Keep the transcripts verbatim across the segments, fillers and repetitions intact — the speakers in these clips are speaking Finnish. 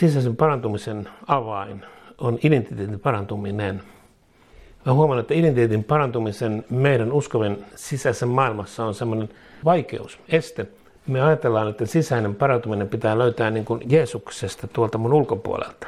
Sisäisen parantumisen avain on identiteetin parantuminen. Mä huomaan, että identiteetin parantumisen meidän uskovien sisäisessä maailmassa on semmoinen vaikeus, este. Me ajatellaan, että sisäinen parantuminen pitää löytää niin kuin Jeesuksesta tuolta mun ulkopuolelta.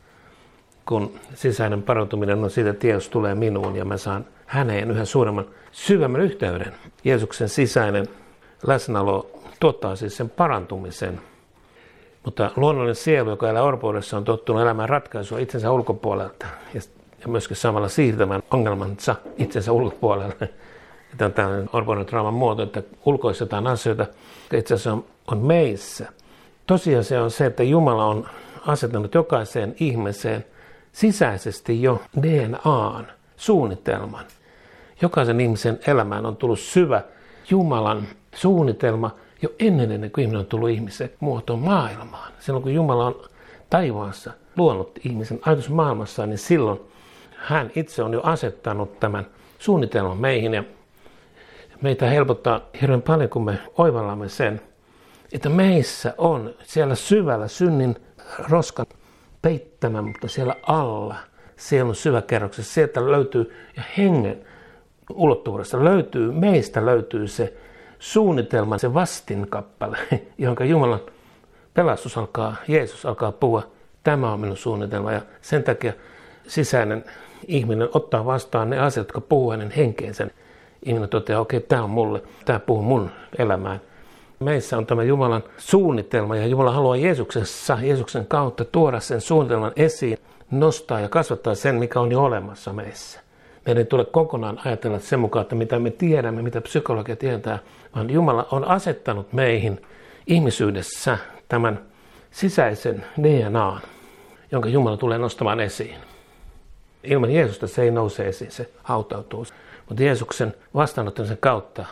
Kun sisäinen parantuminen on siitä, että Jeesus tulee minuun ja mä saan häneen yhä suuremman, syvemmän yhteyden. Jeesuksen sisäinen läsnäolo tuottaa siis sen parantumisen. Mutta luonnollinen sielu, joka elää orpoudessa, on tottunut elämään ratkaisua itsensä ulkopuolelta ja myöskin samalla siirtämään ongelmansa itsensä ulkopuolelle. Tämä on tällainen orpouden trauman muoto, että ulkoistetaan asioita, jotka itse asiassa on, on meissä. Tosiasia on se, että Jumala on asettanut jokaiseen ihmiseen sisäisesti jo D N A:n suunnitelman. Jokaisen ihmisen elämään on tullut syvä Jumalan suunnitelma jo ennen, ennen kuin ihminen on tullut ihmisen muotoon maailmaan. Silloin kun Jumala on taivaassa luonut ihmisen ajatusmaailmassaan, niin silloin hän itse on jo asettanut tämän suunnitelman meihin. Ja meitä helpottaa hirveän paljon, kun me oivallamme sen, että meissä on siellä syvällä synnin roskan peittämä, mutta siellä alla, sielun syväkerroksessa, sieltä löytyy ja hengen ulottuvuudesta löytyy, meistä löytyy se suunnitelma, se vastinkappale, jonka Jumalan pelastus alkaa, Jeesus alkaa puhua, tämä on minun suunnitelma ja sen takia sisäinen ihminen ottaa vastaan ne asiat, jotka puhuu hänen henkeensä. Ihminen toteaa, okei, okay, tämä on mulle, tämä puhuu mun elämään. Meissä on tämä Jumalan suunnitelma ja Jumala haluaa Jeesuksessa, Jeesuksen kautta tuoda sen suunnitelman esiin, nostaa ja kasvattaa sen, mikä on jo olemassa meissä. Meidän ei tule kokonaan ajatella sen mukaan, että mitä me tiedämme, mitä psykologia tietää, vaan Jumala on asettanut meihin ihmisyydessä tämän sisäisen D N A:n, jonka Jumala tulee nostamaan esiin. Ilman Jeesusta se ei nouse esiin, se hautautuu. Mutta Jeesuksen vastaanottamisen kautta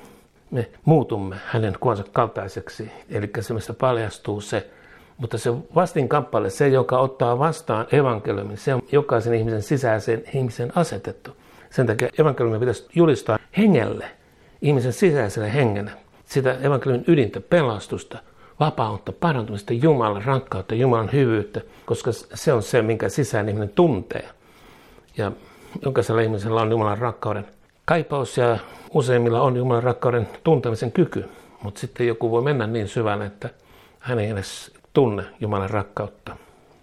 me muutumme hänen kuvansa kaltaiseksi, eli se mistä paljastuu se. Mutta se vastinkappale, se joka ottaa vastaan evankeliumin, se on jokaisen ihmisen sisäiseen ihmisen asetettu. Sen takia evankeliumin pitäisi julistaa hengelle, ihmisen sisäiselle hengelle, sitä evankeliumin ydintä, pelastusta, vapautta, parantumista, Jumalan rakkautta, Jumalan hyvyyttä, koska se on se, minkä sisäinen ihminen tuntee. Ja jokaisella ihmisellä on Jumalan rakkauden kaipaus ja useimmilla on Jumalan rakkauden tuntemisen kyky. Mutta sitten joku voi mennä niin syvälle, että hän ei edes tunne Jumalan rakkautta.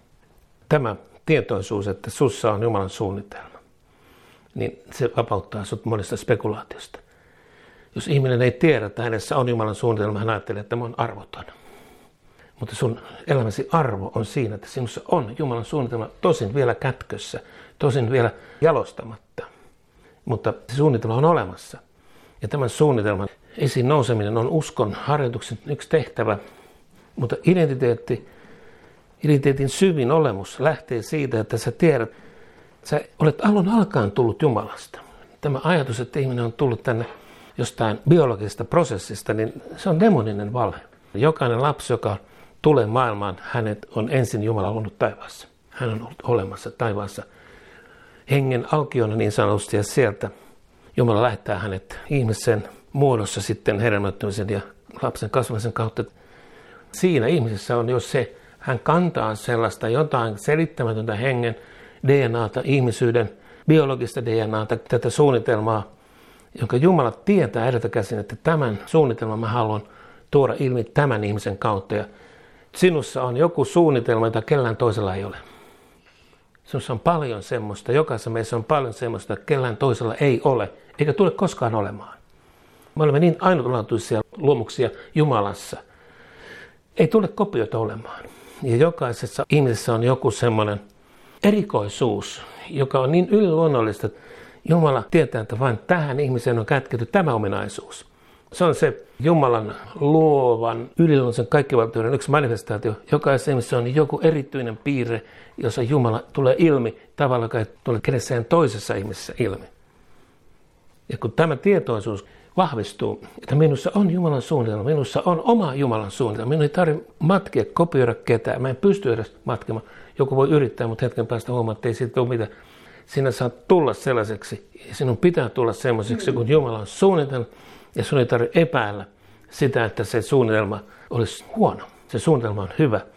Tämä tietoisuus, että sussa on Jumalan suunnitelma, niin se vapauttaa sut monesta spekulaatiosta. Jos ihminen ei tiedä, että hänessä on Jumalan suunnitelma, hän ajattelee, että tämä on arvoton. Mutta sun elämäsi arvo on siinä, että sinussa on Jumalan suunnitelma tosin vielä kätkössä, tosin vielä jalostamatta. Mutta se suunnitelma on olemassa. Ja tämän suunnitelman esiin nouseminen on uskon harjoituksen yksi tehtävä. Mutta identiteetti, identiteetin syvin olemus lähtee siitä, että sä tiedät, että sä olet alun alkaen tullut Jumalasta. Tämä ajatus, että ihminen on tullut tänne jostain biologisesta prosessista, niin se on demoninen valhe. Jokainen lapsi, joka tulee maailmaan, hänet on ensin Jumala luonut taivaassa. Hän on ollut olemassa taivaassa hengen alkiona niin sanotusti, ja sieltä Jumala lähettää hänet ihmisen muodossa sitten hedelmöittymisen ja lapsen kasvamisen kautta. Siinä ihmisessä on jo se, hän kantaa sellaista jotain selittämätöntä hengen D N A:ta, ihmisyyden biologista D N A:ta, tätä suunnitelmaa, jonka Jumala tietää edeltä käsin, että tämän suunnitelman mä haluan tuoda ilmi tämän ihmisen kautta. Ja sinussa on joku suunnitelma, jota kellään toisella ei ole. Sinussa on paljon semmoista, jokaisessa meissä on paljon semmoista, että kellään toisella ei ole, eikä tule koskaan olemaan. Me olemme niin ainutlaatuisia luomuksia Jumalassa. Ei tule kopioita olemaan. Ja jokaisessa ihmisessä on joku semmoinen erikoisuus, joka on niin yliluonnollista, että Jumala tietää, että vain tähän ihmiseen on kätketty tämä ominaisuus. Se on se Jumalan luovan, yliluonnollisen kaikkivaltiuden yksi manifestaatio. Jokaisessa ihmisessä on joku erityinen piirre, jossa Jumala tulee ilmi tavalla, joka ei tule kenessään toisessa ihmisessä ilmi. Ja kun tämä tietoisuus vahvistuu, että minussa on Jumalan suunnitelma, minussa on oma Jumalan suunnitelma. Minun ei tarvitse matkia, kopioida ketään. Mä en pysty edes matkimaan. Joku voi yrittää, mutta hetken päästä huomaa, että ei siitä ole mitään. Sinä saat tulla sellaiseksi, ja sinun pitää tulla sellaiseksi, kun Jumala on suunnitelma, ja sinun ei tarvitse epäillä sitä, että se suunnitelma olisi huono. Se suunnitelma on hyvä.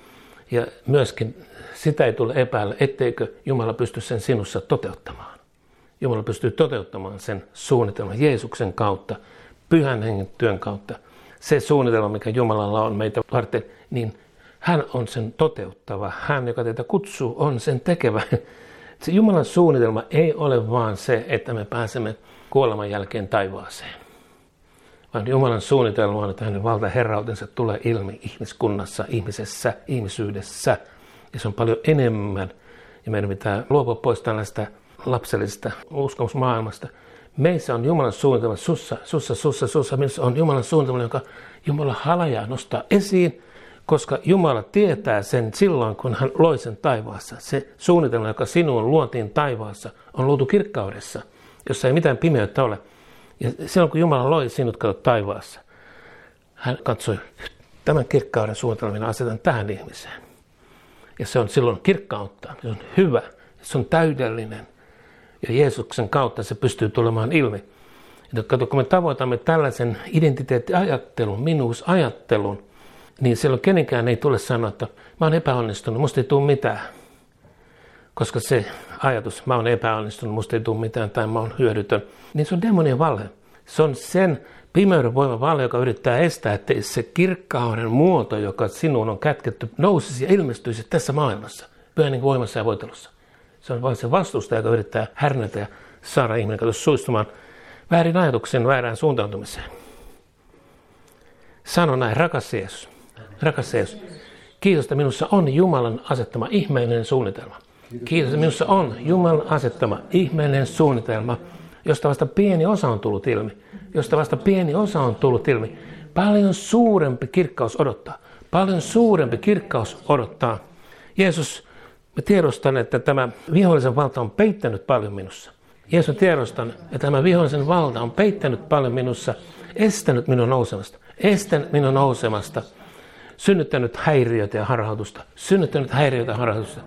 Ja myöskin sitä ei tule epäillä, etteikö Jumala pysty sen sinussa toteuttamaan. Jumala pystyy toteuttamaan sen suunnitelman Jeesuksen kautta, Pyhän Hengen työn kautta. Se suunnitelma, mikä Jumalalla on meitä varten, niin hän on sen toteuttava. Hän, joka teitä kutsuu, on sen tekevä. Se Jumalan suunnitelma ei ole vaan se, että me pääsemme kuoleman jälkeen taivaaseen. Vaan Jumalan suunnitelma on, että hänen valtaherrautensa tulee ilmi ihmiskunnassa, ihmisessä, ihmisyydessä. Ja se on paljon enemmän. Ja meidän pitää luopua pois tällaista lapsellisesta uskomusmaailmasta. Meissä on Jumalan suunnitelma, sussa, sussa, sussa, sussa. Meissä on Jumalan suunnitelma, jonka Jumala halajaa nostaa esiin, koska Jumala tietää sen silloin, kun hän loi sen taivaassa. Se suunnitelma, joka sinuun luotiin taivaassa, on luotu kirkkaudessa, jossa ei mitään pimeyttä ole. Ja silloin, kun Jumala loi sinut kato taivaassa, hän katsoi, tämän kirkkauden suunnitelman minä asetan tähän ihmiseen. Ja se on silloin kirkkautta, se on hyvä, se on täydellinen. Ja Jeesuksen kautta se pystyy tulemaan ilmi. Ja kato, kun me tavoitamme tällaisen identiteettiajattelun, minuusajattelun, niin silloin kenenkään ei tule sanoa, että mä oon epäonnistunut, musta ei tule mitään. Koska se ajatus, mä oon epäonnistunut, musta ei tule mitään tai mä oon hyödytön, niin se on demonien valhe. Se on sen pimeyden voiman valhe, joka yrittää estää, että se kirkkauden muoto, joka sinuun on kätketty, nousisi ja ilmestyisi tässä maailmassa, Pyhän voimassa ja voitelussa. Se on vain se vastustaja, joka yrittää härnätä ja saada ihminen kato suistumaan väärin ajatuksen, väärään suuntautumiseen. Sano näin, rakas Jeesus, rakas Jeesus, kiitos, että minussa on Jumalan asettama ihmeellinen suunnitelma. Kiitos, että minussa on Jumalan asettama ihmeellinen suunnitelma, josta vasta pieni osa on tullut ilmi. Josta vasta pieni osa on tullut ilmi. Paljon suurempi kirkkaus odottaa. Paljon suurempi kirkkaus odottaa. Jeesus, mä tiedostan, että tämä vihollisen valta on peittänyt paljon minussa. Jeesus, tiedostan, että tämä vihollisen valta on peittänyt paljon minussa, estänyt minun nousemasta, estänyt minun nousemasta, synnyttänyt häiriötä ja harhautusta, synnyttänyt häiriötä ja harhautusta.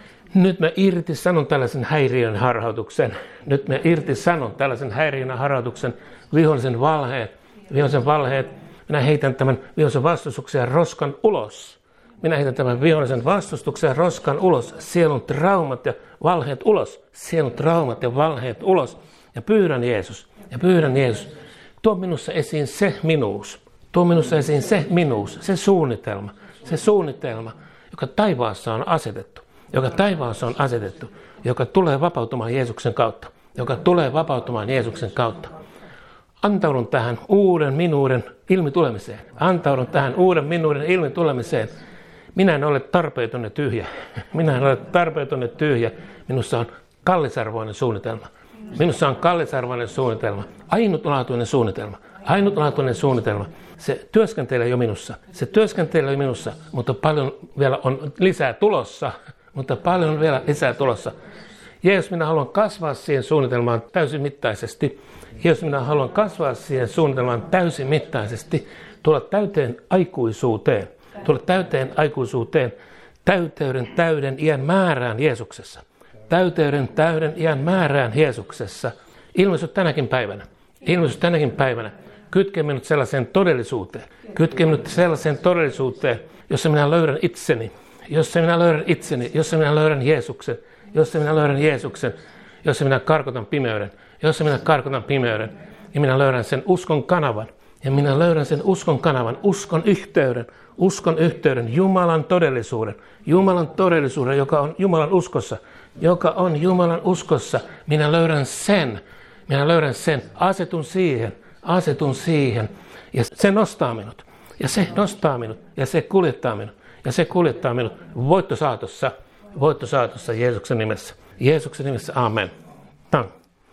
Nyt mä irti sanon tällaisen häiriön harhautuksen. Nyt mä irti sanon tällaisen häiriön ja harhautuksen, vihollisen valheet, vihollisen valheet. Minä heitän tämän vihollisen vastustuksen ja roskan ulos. Minä heitän tämän vihollisen vastustuksen ja roskan ulos. Sielun traumat ja valheet ulos. Sielun traumat ja valheet ulos. Ja pyydän Jeesus. Ja pyydän Jeesus. Tuo minussa esiin se minuus. Tuo minussa esiin se minuus. Se suunnitelma. Se suunnitelma, joka taivaassa on asetettu. Joka taivaassa on asetettu. Joka tulee vapautumaan Jeesuksen kautta. Joka tulee vapautumaan Jeesuksen kautta. Antaudun tähän uuden minuuden ilmitulemiseen. Antaudun tähän uuden minuuden ilmitulemiseen. Minä en ole tarpeeton ja tyhjä. Minä en ole tarpeeton ja tyhjä. Minussa on kallisarvoinen suunnitelma. Minussa on kallisarvoinen suunnitelma. Ainutlaatuinen suunnitelma. Ainutlaatuinen suunnitelma. Se työskentelee jo minussa. Se työskentelee jo minussa, mutta paljon vielä on lisää tulossa. Mutta paljon on vielä lisää tulossa. Jeesus, minä haluan kasvaa siihen suunnitelmaan täysimittaisesti. Jeesus, minä haluan kasvaa siihen suunnitelmaan täysimittaisesti. Tulla täyteen aikuisuuteen. Tulla täyteen aikuisuuteen. Täyteyden täyden iän määrään Jeesuksessa. Täyteyden täyden iän määrään Jeesuksessa. Ilmesty tänäkin päivänä. Ilmesty tänäkin päivänä. Kytke minut sellaiseen todellisuuteen. Kytke minut sellaiseen todellisuuteen, jossa minä löydän itseni. Jossa minä löydän itseni. Jossa minä löydän Jeesuksen. Jossa minä löydän Jeesuksen. Jossa minä karkotan pimeyden. Jossa minä karkotan pimeyden. Ja minä löydän sen uskon kanavan. Ja minä löydän sen uskon kanavan. Uskon yhteyden. Uskon yhteyden. Jumalan todellisuuden. Jumalan todellisuuden, joka on Jumalan uskossa. Joka on Jumalan uskossa. Minä löydän sen. Minä löydän sen. Asetun siihen. Asetun siihen. Ja se nostaa minut. Ja se nostaa minut. Ja se kuljettaa minut. Ja se kuljettaa minut voittosaatossa. Voittosaatossa Jeesuksen nimessä. Jeesuksen nimessä. Amen. Tang.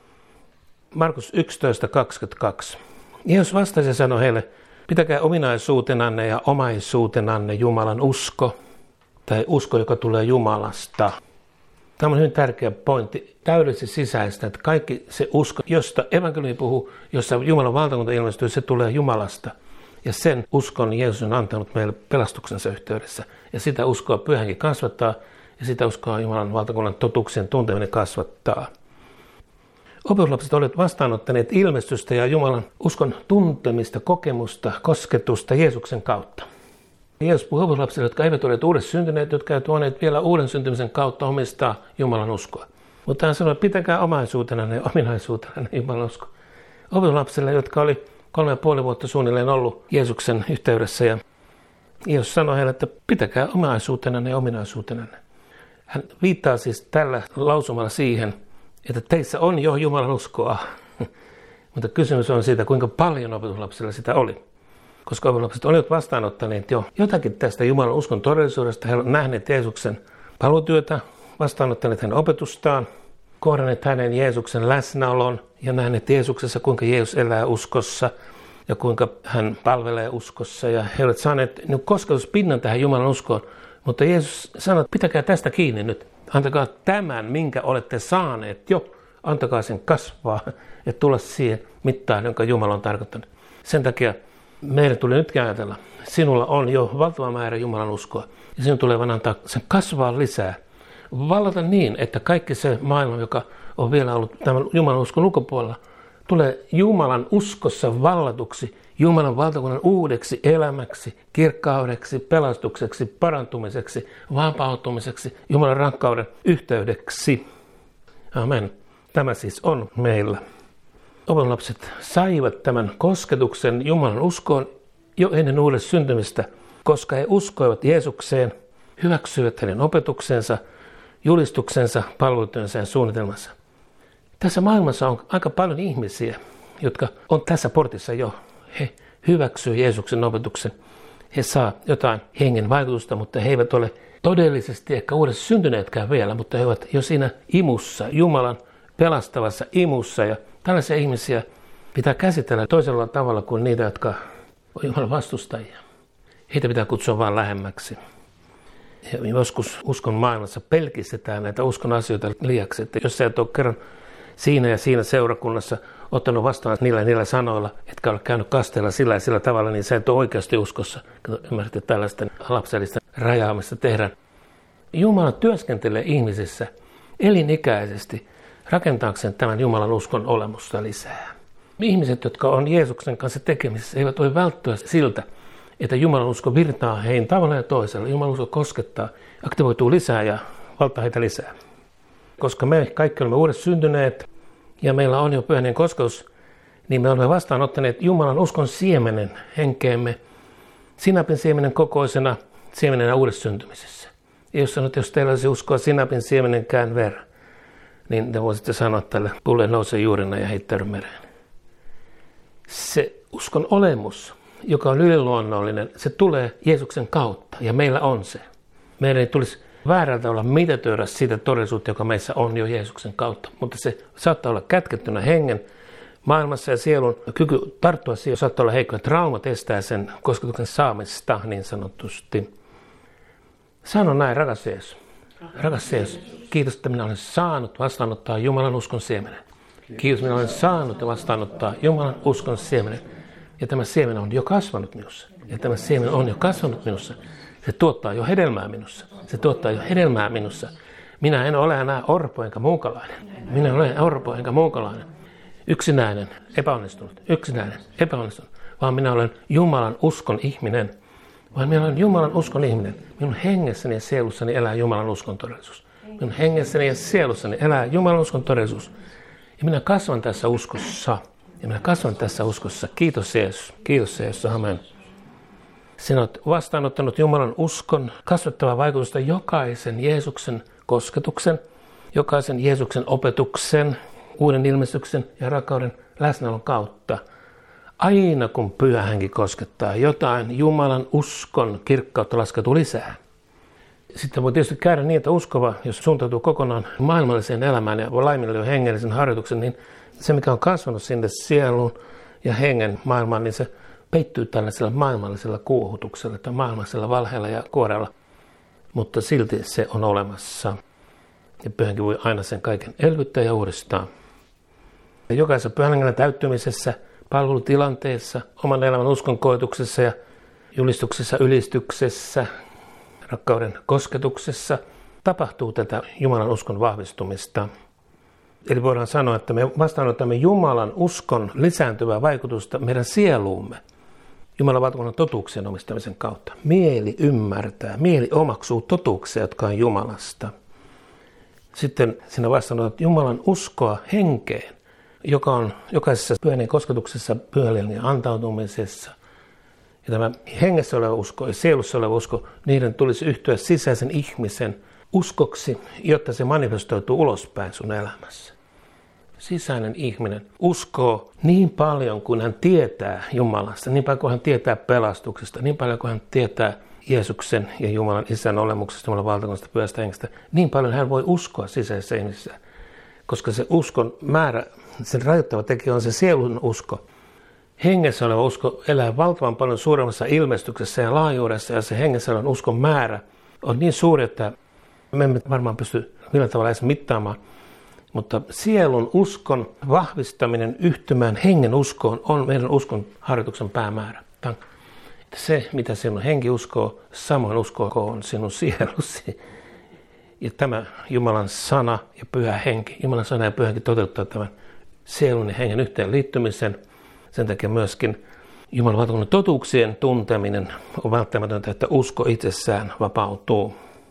Markus yksitoista kaksikymmentäkaksi. Jeesus vastasi ja sanoi heille, pitäkää ominaisuutenanne ja omaisuutenanne Jumalan usko, tai usko, joka tulee Jumalasta. Tämä on hyvin tärkeä pointti, täydellisesti sisäistä, että kaikki se usko, josta evankeliumi puhuu, jossa Jumalan valtakunta ilmestyy, se tulee Jumalasta. Ja sen uskon Jeesus on antanut meille pelastuksensa yhteydessä. Ja sitä uskoa Pyhänkin kasvattaa, ja sitä uskoa Jumalan valtakunnan totuuksien tunteminen kasvattaa. Opetuslapset olet vastaanottaneet ilmestystä ja Jumalan uskon tuntemista, kokemusta, kosketusta Jeesuksen kautta. Jeesus puhui opetuslapsille, jotka eivät ole uudessa syntyneet, jotka eivät tuoneet vielä uuden syntymisen kautta omistaa Jumalan uskoa. Mutta hän sanoi, että pitäkää omaisuutena ja ominaisuutena Jumalan usko. Opetuslapsille, jotka oli kolme ja puoli vuotta suunnilleen ollut Jeesuksen yhteydessä. Ja Jeesus sanoi heille, että pitäkää omaisuutena ja ominaisuutena. Hän viittaa siis tällä lausumalla siihen, että teissä on jo Jumalan uskoa. Mutta kysymys on siitä, kuinka paljon opetuslapsilla sitä oli. Koska opetuslapset olivat vastaanottaneet jo jotakin tästä Jumalan uskon todellisuudesta. He olivat nähneet Jeesuksen palvelutyötä, vastaanottaneet hänen opetustaan, kohdanneet hänen Jeesuksen läsnäolon ja nähneet Jeesuksessa, kuinka Jeesus elää uskossa ja kuinka hän palvelee uskossa. Ja he olivat saaneet niin kosketuspinnan tähän Jumalan uskoon. Mutta Jeesus sanoi, että pitäkää tästä kiinni nyt. Antakaa tämän, minkä olette saaneet jo. Antakaa sen kasvaa ja tulla siihen mittaan, jonka Jumala on tarkoittanut. Sen takia meidän tulee nytkin ajatella, sinulla on jo valtava määrä Jumalan uskoa. Ja sinun tulee vain antaa sen kasvaa lisää. Vallata niin, että kaikki se maailma, joka on vielä ollut tämän Jumalan uskon ulkopuolella, tulee Jumalan uskossa vallatuksi, Jumalan valtakunnan uudeksi elämäksi, kirkkaudeksi, pelastukseksi, parantumiseksi, vapautumiseksi, Jumalan rakkauden yhteydeksi. Amen. Tämä siis on meillä. Opetuslapset saivat tämän kosketuksen Jumalan uskoon jo ennen uudesta syntymistä, koska he uskoivat Jeesukseen, hyväksyivät hänen opetuksensa, julistuksensa, palvelutyönsä ja suunnitelmansa. Tässä maailmassa on aika paljon ihmisiä, jotka on tässä portissa jo. He hyväksyvät Jeesuksen opetuksen. He saa jotain hengen vaikutusta, mutta he eivät ole todellisesti ehkä uudessa syntyneetkään vielä, mutta he ovat jo siinä imussa, Jumalan pelastavassa imussa. Ja tällaisia ihmisiä pitää käsitellä toisella tavalla kuin niitä, jotka on Jumalan vastustajia. Heitä pitää kutsua vain lähemmäksi. Ja joskus uskon maailmassa pelkistetään näitä uskon asioita liiaksi, että jos sä et ole kerran siinä ja siinä seurakunnassa ottanut vastaan niillä niillä sanoilla, etkä ole käynyt kasteella sillä ja sillä tavalla, niin sä et ole oikeasti uskossa. Ymmärrätte, että tällaista lapsellista rajaamista tehdään. Jumala työskentelee ihmisissä elinikäisesti rakentaakseen tämän Jumalan uskon olemusta lisää. Ihmiset, jotka on Jeesuksen kanssa tekemisissä, eivät voi välttyä siltä, että Jumalan usko virtaa heihin tavalla ja toisella. Jumalan usko koskettaa, aktivoituu lisää ja valtaa heitä lisää. Koska me kaikki olemme uudessa syntyneet ja meillä on jo pyhän kosketus, niin me olemme vastaanottaneet Jumalan uskon siemenen henkeemme, sinapin siemenen kokoisena siemenenä uudessa syntymisessä. Ja jos sanot, jos teillä olisi uskoa sinapin siemenenkään verran, niin te voisitte sanoa tälle puulle nouse juurina ja heittäydy mereen. Se uskon olemus, joka on yliluonnollinen, se tulee Jeesuksen kautta ja meillä on se. Meidän ei tulisi väärältä olla mitätöidä siitä todellisuutta, joka meissä on jo Jeesuksen kautta, mutta se saattaa olla kätkettynä hengen maailmassa ja sielun kyky tarttua siihen saattaa olla heikko, ja traumat estää sen kosketuksen saamista niin sanotusti. Sano näin, rakas Jeesus. Rakas Jeesus, kiitos, että minä olen saanut vastaanottaa Jumalan uskon siemenen. Kiitos, minä olen saanut vastaanottaa Jumalan uskon siemenen. Ja tämä siemen on jo kasvanut minussa. Ja tämä siemen on jo kasvanut minussa. Se tuottaa jo hedelmää minussa. Se tuottaa jo hedelmää minussa. Minä en ole enää orpo enkä muukalainen. Minä olen orpo enkä muukalainen. Yksinäinen, epäonnistunut, yksinäinen, epäonnistunut. Vaan minä olen Jumalan uskon ihminen. Vaan minä olen Jumalan uskon ihminen. Minun hengessäni ja sielussani elää Jumalan uskon todellisuus. Minun hengessäni ja sielussani elää Jumalan uskon todellisuus. Ja minä kasvan tässä uskossa. Ja minä kasvan tässä uskossa. Kiitos Jeesus. Kiitos Jeesus. Amen. Sinä olet vastaanottanut Jumalan uskon kasvattavaa vaikutusta jokaisen Jeesuksen kosketuksen, jokaisen Jeesuksen opetuksen, uuden ilmestyksen ja rakkauden läsnäolon kautta. Aina kun Pyhä Henki koskettaa jotain, Jumalan uskon kirkkautta laskeutuu lisää. Sitten voi tietysti käydä niin, että uskova, jos suuntautuu kokonaan maailmalliseen elämään ja laiminlyö hengellisen harjoituksen, niin se, mikä on kasvanut sinne sieluun ja hengen maailmaan, niin se peittyy tällaisella maailmallisella kuohutuksella tai maailmallisella valheella ja kuorella. Mutta silti se on olemassa. Ja Pyhä Henki voi aina sen kaiken elvyttää ja uudistaa. Ja jokaisessa Pyhän Hengen täyttymisessä, palvelutilanteessa, oman elämän uskon koetuksessa ja julistuksessa, ylistyksessä, rakkauden kosketuksessa tapahtuu tätä Jumalan uskon vahvistumista. Eli voidaan sanoa, että me vastaanotamme Jumalan uskon lisääntyvää vaikutusta meidän sieluumme. Jumalan valtakunnan totuuksien omistamisen kautta. Mieli ymmärtää, mieli omaksuu totuuksia, jotka on Jumalasta. Sitten siinä vastaanotat Jumalan uskoa henkeen, joka on jokaisessa pyhän kosketuksessa, pyhän ja antautumisessa. Ja tämä hengessä oleva usko ja sielussa oleva usko, niiden tulisi yhtyä sisäisen ihmisen uskoksi, jotta se manifestoituu ulospäin sun elämässä. Sisäinen ihminen uskoo niin paljon kuin hän tietää Jumalasta, niin paljon kuin hän tietää pelastuksesta, niin paljon kuin hän tietää Jeesuksen ja Jumalan Isän olemuksesta, Jumalan valtakunnasta, pyhästä hengestä, niin paljon hän voi uskoa sisäisessä ihmisessä. Koska se uskon määrä, sen rajoittava tekijä on se sielun usko. Hengessä oleva usko elää valtavan paljon suuremmassa ilmestyksessä ja laajuudessa, ja se hengessä olevan uskon määrä on niin suuri, että me emme varmaan pysty millään tavalla edes mittaamaan. Mutta sielun uskon vahvistaminen yhtymään hengen uskoon on meidän uskon harjoituksen päämäärä. Se, mitä sinun henki uskoo, samoin uskoon sinun sielusi. Ja tämä Jumalan sana ja pyhä henki, Jumalan sana ja pyhä henki toteuttaa tämän sielun ja hengen yhteen liittymisen. Sen takia myöskin Jumalan valtakunnan totuuksien tunteminen on välttämätöntä, että usko itsessään vapautuu.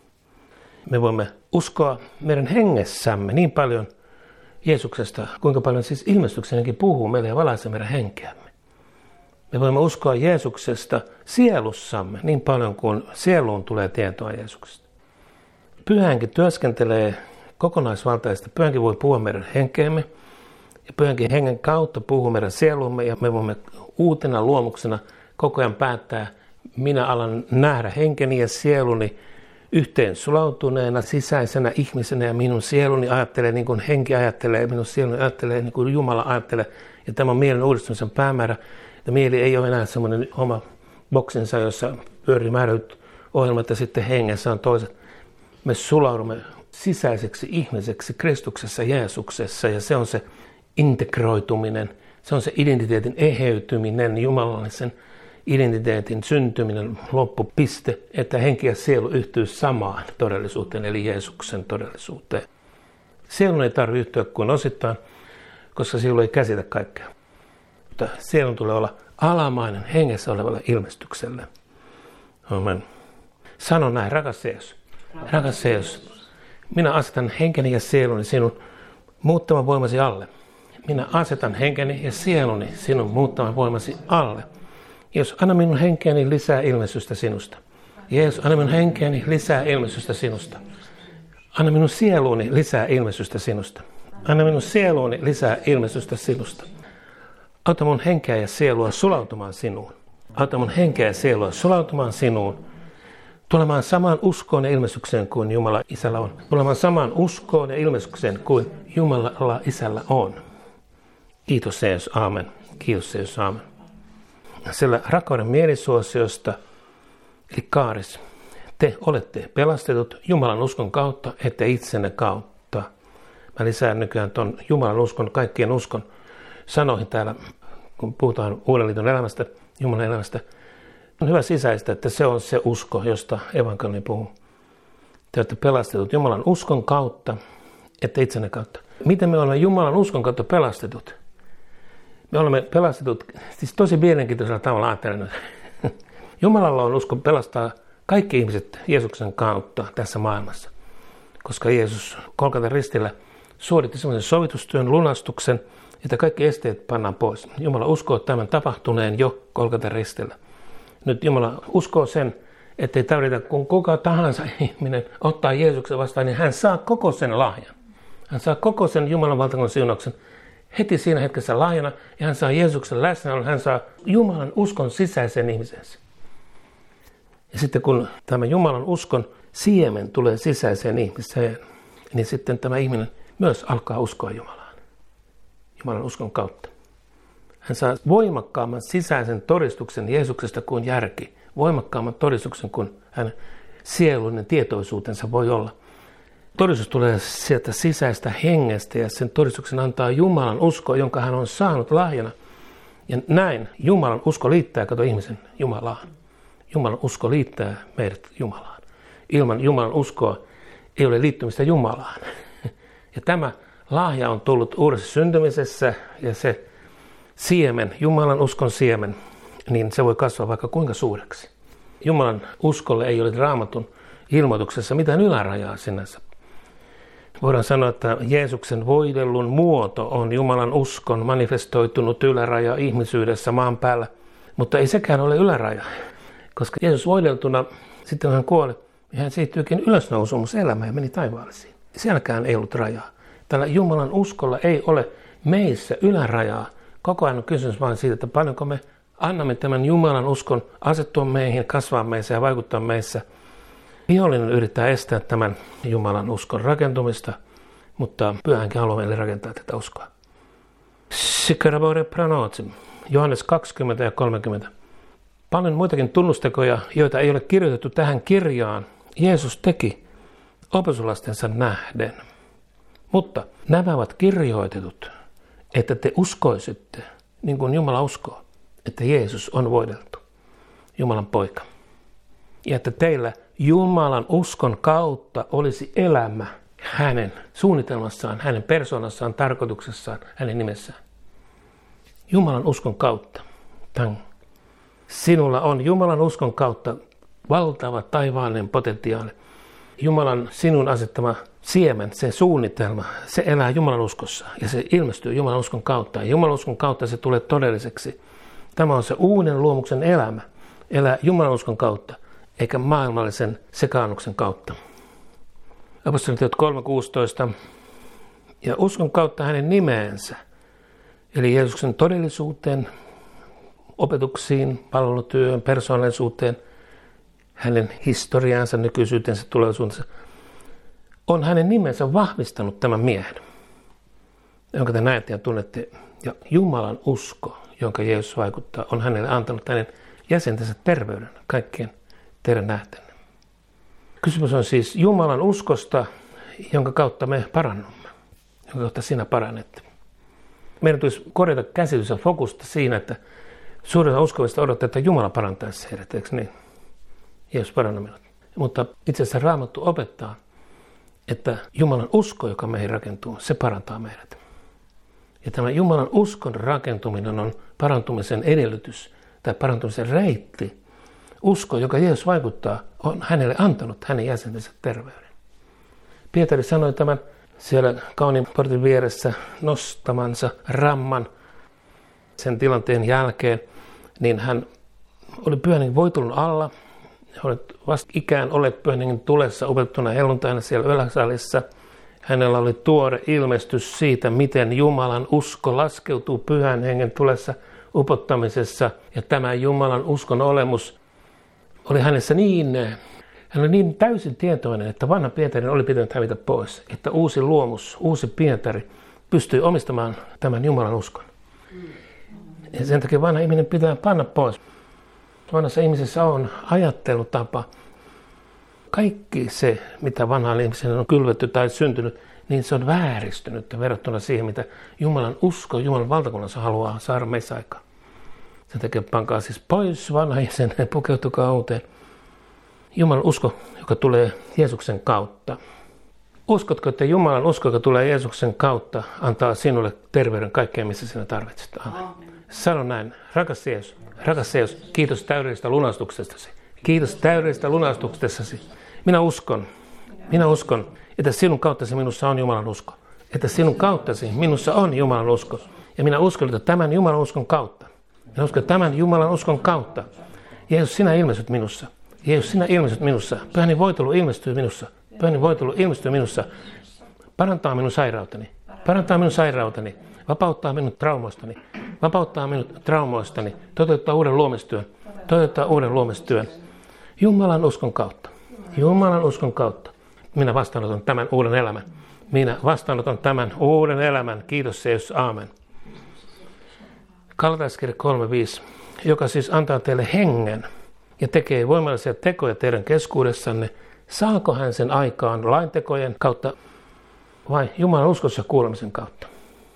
Me voimme uskoa meidän hengessämme niin paljon Jeesuksesta, kuinka paljon siis ilmestyksenkin puhuu meille ja valaisee meidän henkeämme. Me voimme uskoa Jeesuksesta sielussamme niin paljon kuin sieluun tulee tietoa Jeesuksesta. Pyhä henki työskentelee kokonaisvaltaisesti. Pyhä henki voi puhua meidän henkeämme ja pyhä henki hengen kautta puhuu meidän sielumme ja me voimme uutena luomuksena koko ajan päättää, minä alan nähdä henkeni ja sieluni yhteen sulautuneena sisäisenä ihmisenä ja minun sieluni ajattelee niin kuin henki ajattelee ja minun sieluni ajattelee niin kuin Jumala ajattelee. Ja tämä on mielen uudistumisen päämäärä. Ja mieli ei ole enää semmoinen oma boksinsa, jossa pyörii määrätyt ohjelmat ja sitten hengessä on toiset. Me sulaudumme sisäiseksi ihmiseksi Kristuksessa, Jeesuksessa ja se on se integroituminen. Se on se identiteetin eheytyminen, jumalallisen identiteetin syntyminen, loppupiste, että henki ja sielu yhtyy samaan todellisuuteen, eli Jeesuksen todellisuuteen. Sielun ei tarvitse yhtyä kuin osittain, koska sielu ei käsitä kaikkea. Mutta sielun tulee olla alamainen hengessä olevalle ilmestykselle. Amen. Sano näin, rakas Jeesus. Rakas Jeesus, minä asetan henkeni ja sieluni sinun muuttavan voimasi alle. Minä asetan henkeni ja sieluni sinun muuttavan voimasi alle. Jeesus, anna minun henkeäni lisää ilmestystä sinusta. Jeesus, anna minun henkeäni lisää ilmestystä sinusta. Anna minun sieluuni lisää ilmestystä sinusta. Anna minun sieluuni lisää ilmestystä sinusta. Auta mun henkeä ja sielua sulautumaan sinuun. Auta mun henkeä ja sielua sulautumaan sinuun. Tulemaan samaan uskoon ja ilmestykseen kuin Jumala Isällä on. Tulemaan samaan uskoon ja ilmestykseen kuin Jumalalla Isällä on. Kiitos Jeesus, aamen. Kiitos Jeesus, aamen. Sillä rakkauden mielisuosiosta, eli kaaris, te olette pelastetut Jumalan uskon kautta, ette itsenne kautta. Mä lisään nykyään ton Jumalan uskon, kaikkien uskon sanoihin täällä, kun puhutaan Uuden liiton elämästä, Jumalan elämästä. On hyvä sisäistä, että se on se usko, josta evankeliumi puhuu. Te olette pelastetut Jumalan uskon kautta, ette itsenne kautta. Miten me olemme Jumalan uskon kautta pelastetut? Me olemme pelastetut, siis tosi mielenkiintoisella tavalla ajattelen. Jumalalla on usko pelastaa kaikki ihmiset Jeesuksen kautta tässä maailmassa. Koska Jeesus Golgatan ristillä suoritti semmoisen sovitustyön, lunastuksen, että kaikki esteet pannaan pois. Jumala uskoo tämän tapahtuneen jo Golgatan ristillä. Nyt Jumala uskoo sen, ettei tarvita, kun kuka tahansa ihminen ottaa Jeesuksen vastaan, niin hän saa koko sen lahjan. Hän saa koko sen Jumalan valtakunnan siunauksen heti siinä hetkessä lahjana, ja hän saa Jeesuksen läsnäolon, hän saa Jumalan uskon sisäiseen ihmiseensä. Ja sitten kun tämä Jumalan uskon siemen tulee sisäiseen ihmiseen, niin sitten tämä ihminen myös alkaa uskoa Jumalaan. Jumalan uskon kautta. Hän saa voimakkaamman sisäisen todistuksen Jeesuksesta kuin järki. Voimakkaamman todistuksen kuin hänen sielullinen tietoisuutensa voi olla. Todistus tulee sieltä sisäistä hengestä ja sen todistuksen antaa Jumalan usko, jonka hän on saanut lahjana. Ja näin Jumalan usko liittää, kato ihmisen Jumalaan. Jumalan usko liittää meidät Jumalaan. Ilman Jumalan uskoa ei ole liittymistä Jumalaan. Ja tämä lahja on tullut uudessa syntymisessä ja se siemen, Jumalan uskon siemen, niin se voi kasvaa vaikka kuinka suureksi. Jumalan uskolle ei ole Raamatun ilmoituksessa mitään ylärajaa sinänsä. Voidaan sanoa, että Jeesuksen voidellun muoto on Jumalan uskon manifestoitunut yläraja ihmisyydessä maan päällä, mutta ei sekään ole yläraja, koska Jeesus voideltuna, sitten hän kuoli, ja hän siirtyykin ylösnousemuselämään ja meni taivaallisiin. Sielläkään ei ollut rajaa. Tällä Jumalan uskolla ei ole meissä ylärajaa. Koko ajan on kysymys vain siitä, että paljonko me annamme tämän Jumalan uskon asettua meihin, kasvaa meissä ja vaikuttaa meissä. Vihollinen yrittää estää tämän Jumalan uskon rakentumista, mutta Pyhänkin haluaa meille rakentaa tätä uskoa. Sikerabore pranotsim. Johannes kaksikymmentä ja kolmekymmentä. Paljon muitakin tunnustekoja, joita ei ole kirjoitettu tähän kirjaan, Jeesus teki opetuslastensa nähden. Mutta nämä ovat kirjoitetut, että te uskoisitte, niin kuin Jumala uskoo, että Jeesus on voideltu, Jumalan poika. Ja että teillä Jumalan uskon kautta olisi elämä hänen suunnitelmassaan, hänen persoonassaan, tarkoituksessaan, hänen nimessään. Jumalan uskon kautta. Tang. Sinulla on Jumalan uskon kautta valtava taivaallinen potentiaali. Jumalan sinun asettama siemen, se suunnitelma, se elää Jumalan uskossa ja se ilmestyy Jumalan uskon kautta. Ja Jumalan uskon kautta se tulee todelliseksi. Tämä on se uuden luomuksen elämä, elää Jumalan uskon kautta, eikä maailmallisen sekaannuksen kautta. Apostoliteot kolme kuusitoista. Ja uskon kautta hänen nimeensä, eli Jeesuksen todellisuuteen, opetuksiin, palvelutyöhön, persoonallisuuteen, hänen historiaansa, nykyisyytensä, tulevaisuutensa, on hänen nimensä vahvistanut tämän miehen, jonka te näette ja tunnette. Ja Jumalan usko, jonka Jeesus vaikuttaa, on hänelle antanut hänen jäsentensä terveyden kaikkien teidän nähtenne. Kysymys on siis Jumalan uskosta, jonka kautta me parannumme, jonka kautta sinä parannette. Meidän tulisi korjata käsitys ja fokusta siinä, että suurin osa uskovista odottaa, että Jumala parantaisi heidät, eikö niin? Jeesus paranna minut. Mutta itse asiassa Raamattu opettaa, että Jumalan usko, joka meihin rakentuu, se parantaa meidät. Ja tämä Jumalan uskon rakentuminen on parantumisen edellytys tai parantumisen reitti. Usko, joka Jeesus vaikuttaa, on hänelle antanut hänen jäsentensä terveyden. Pietari sanoi tämän siellä kauniin portin vieressä nostamansa ramman sen tilanteen jälkeen, niin hän oli Pyhän Hengen voitelun alla. Olet vasta ikään olet Pyhän Hengen tulessa opettuna helluntaina siellä yläsalissa. Hänellä oli tuore ilmestys siitä, miten Jumalan usko laskeutuu Pyhän Hengen tulessa upottamisessa. Ja tämä Jumalan uskon olemus oli hänessä niin, hän oli niin täysin tietoinen, että vanha Pietarin oli pitänyt hävitä pois. Että uusi luomus, uusi Pietari pystyi omistamaan tämän Jumalan uskon. Ja sen takia vanha ihminen pitää panna pois. Vanhassa ihmisessä on ajattelutapa. Kaikki se, mitä vanhaan ihmiselle on kylvetty tai syntynyt, niin se on vääristynyt verrattuna siihen, mitä Jumalan usko, Jumalan valtakunnassa haluaa saada meissä aikaan. Sen takia pankaa siis pois vanha ja sen pukeutukaa uuteen. Jumalan usko, joka tulee Jeesuksen kautta. Uskotko, että Jumalan usko, joka tulee Jeesuksen kautta, antaa sinulle terveyden kaikkeen, missä sinä tarvitset? Amen. Sano näin, rakas Jeesus, rakas Jeesus, kiitos täydellisestä lunastuksestasi. Kiitos täydellisestä lunastuksestasi. Minä uskon, minä uskon, että sinun kauttasi minussa on Jumalan usko. Että sinun kauttasi minussa on Jumalan usko. Ja minä uskon, että tämän Jumalan uskon kautta, minä uskon, että tämän Jumalan uskon kautta, Jeesus, sinä ilmestyt minussa. Jeesus, sinä ilmestyt minussa. Pyhäni voitelu ilmestyy minussa. Pyhäni voitelu ilmestyy minussa. Parantaa minun sairauteni. Parantaa minun sairauteni. Vapauttaa minut traumoistani. Vapauttaa minut traumoistani. Toteuttaa uuden luomistyön. Toteuttaa uuden luomistyön. Jumalan uskon kautta. Jumalan uskon kautta. Minä vastaanotan tämän uuden elämän. Minä vastaanotan tämän uuden elämän. Kiitos Jeesus. Aamen. Galataiskirja kolme viisi, joka siis antaa teille hengen ja tekee voimallisia tekoja teidän keskuudessanne. Saako hän sen aikaan laintekojen kautta vai Jumalan uskossa kuulemisen kautta?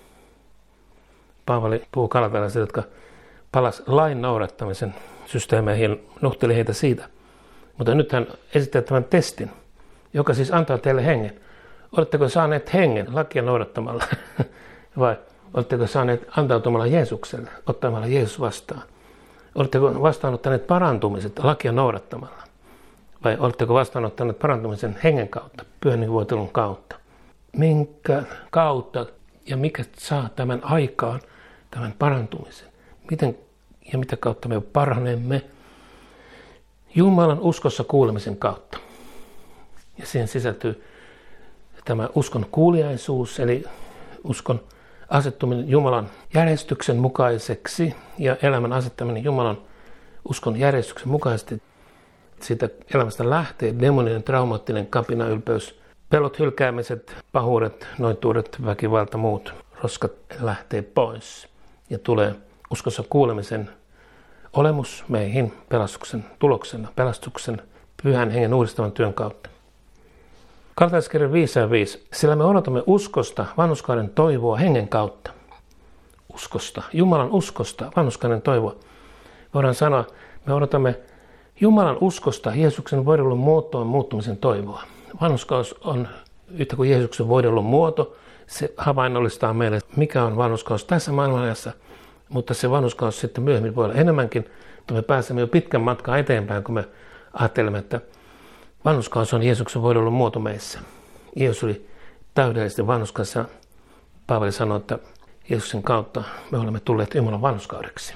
Paavali puhuu galatalaisille, jotka palas lain noudattamisen systeemeihin, nuhteli heitä siitä. Mutta nyt hän esittää tämän testin, joka siis antaa teille hengen. Oletteko saaneet hengen lakia noudattamalla vai oletteko saaneet antautumalla Jeesukselle, ottamalla Jeesus vastaan? Oletteko vastaanottaneet parantumiset lakia noudattamalla? Vai oletteko vastaanottaneet parantumisen hengen kautta, pyhän hengen voitelun kautta? Minkä kautta ja mikä saa tämän aikaan, tämän parantumisen? Miten ja mitä kautta me paranemme? Jumalan uskossa kuulemisen kautta. Ja siihen sisältyy tämä uskon kuuliaisuus, eli uskon asettuminen Jumalan järjestyksen mukaiseksi ja elämän asettaminen Jumalan uskon järjestyksen mukaisesti. Siitä elämästä lähtee demoninen, traumaattinen kapina, ylpeys, pelot, hylkäämiset, pahuudet, noituudet, väkivalta, muut roskat lähtee pois. Ja tulee uskossa kuulemisen olemus meihin pelastuksen tuloksena, pelastuksen pyhän hengen uudistavan työn kautta. Kaltaiskirja viisi viisi. Sillä me odotamme uskosta, vanhurskauden toivoa hengen kautta. Uskosta, Jumalan uskosta, vanhurskauden toivoa. Voidaan sanoa, me odotamme Jumalan uskosta Jeesuksen voidelun muotoon muuttumisen toivoa. Vanhurskaus on yhtä kuin Jeesuksen voidelun muoto. Se havainnollistaa meille, mikä on vanhurskaus tässä maailmanajassa, mutta se vanhurskaus sitten myöhemmin voi olla enemmänkin, mutta me pääsemme jo pitkän matkan eteenpäin, kun me ajattelemme, että vanhurskaus on Jeesuksen voidelun muoto meissä. Jeesus oli täydellisesti vanhurskaus ja Paavali sanoi, että Jeesuksen kautta me olemme tulleet Jumalan vanhurskaudeksi.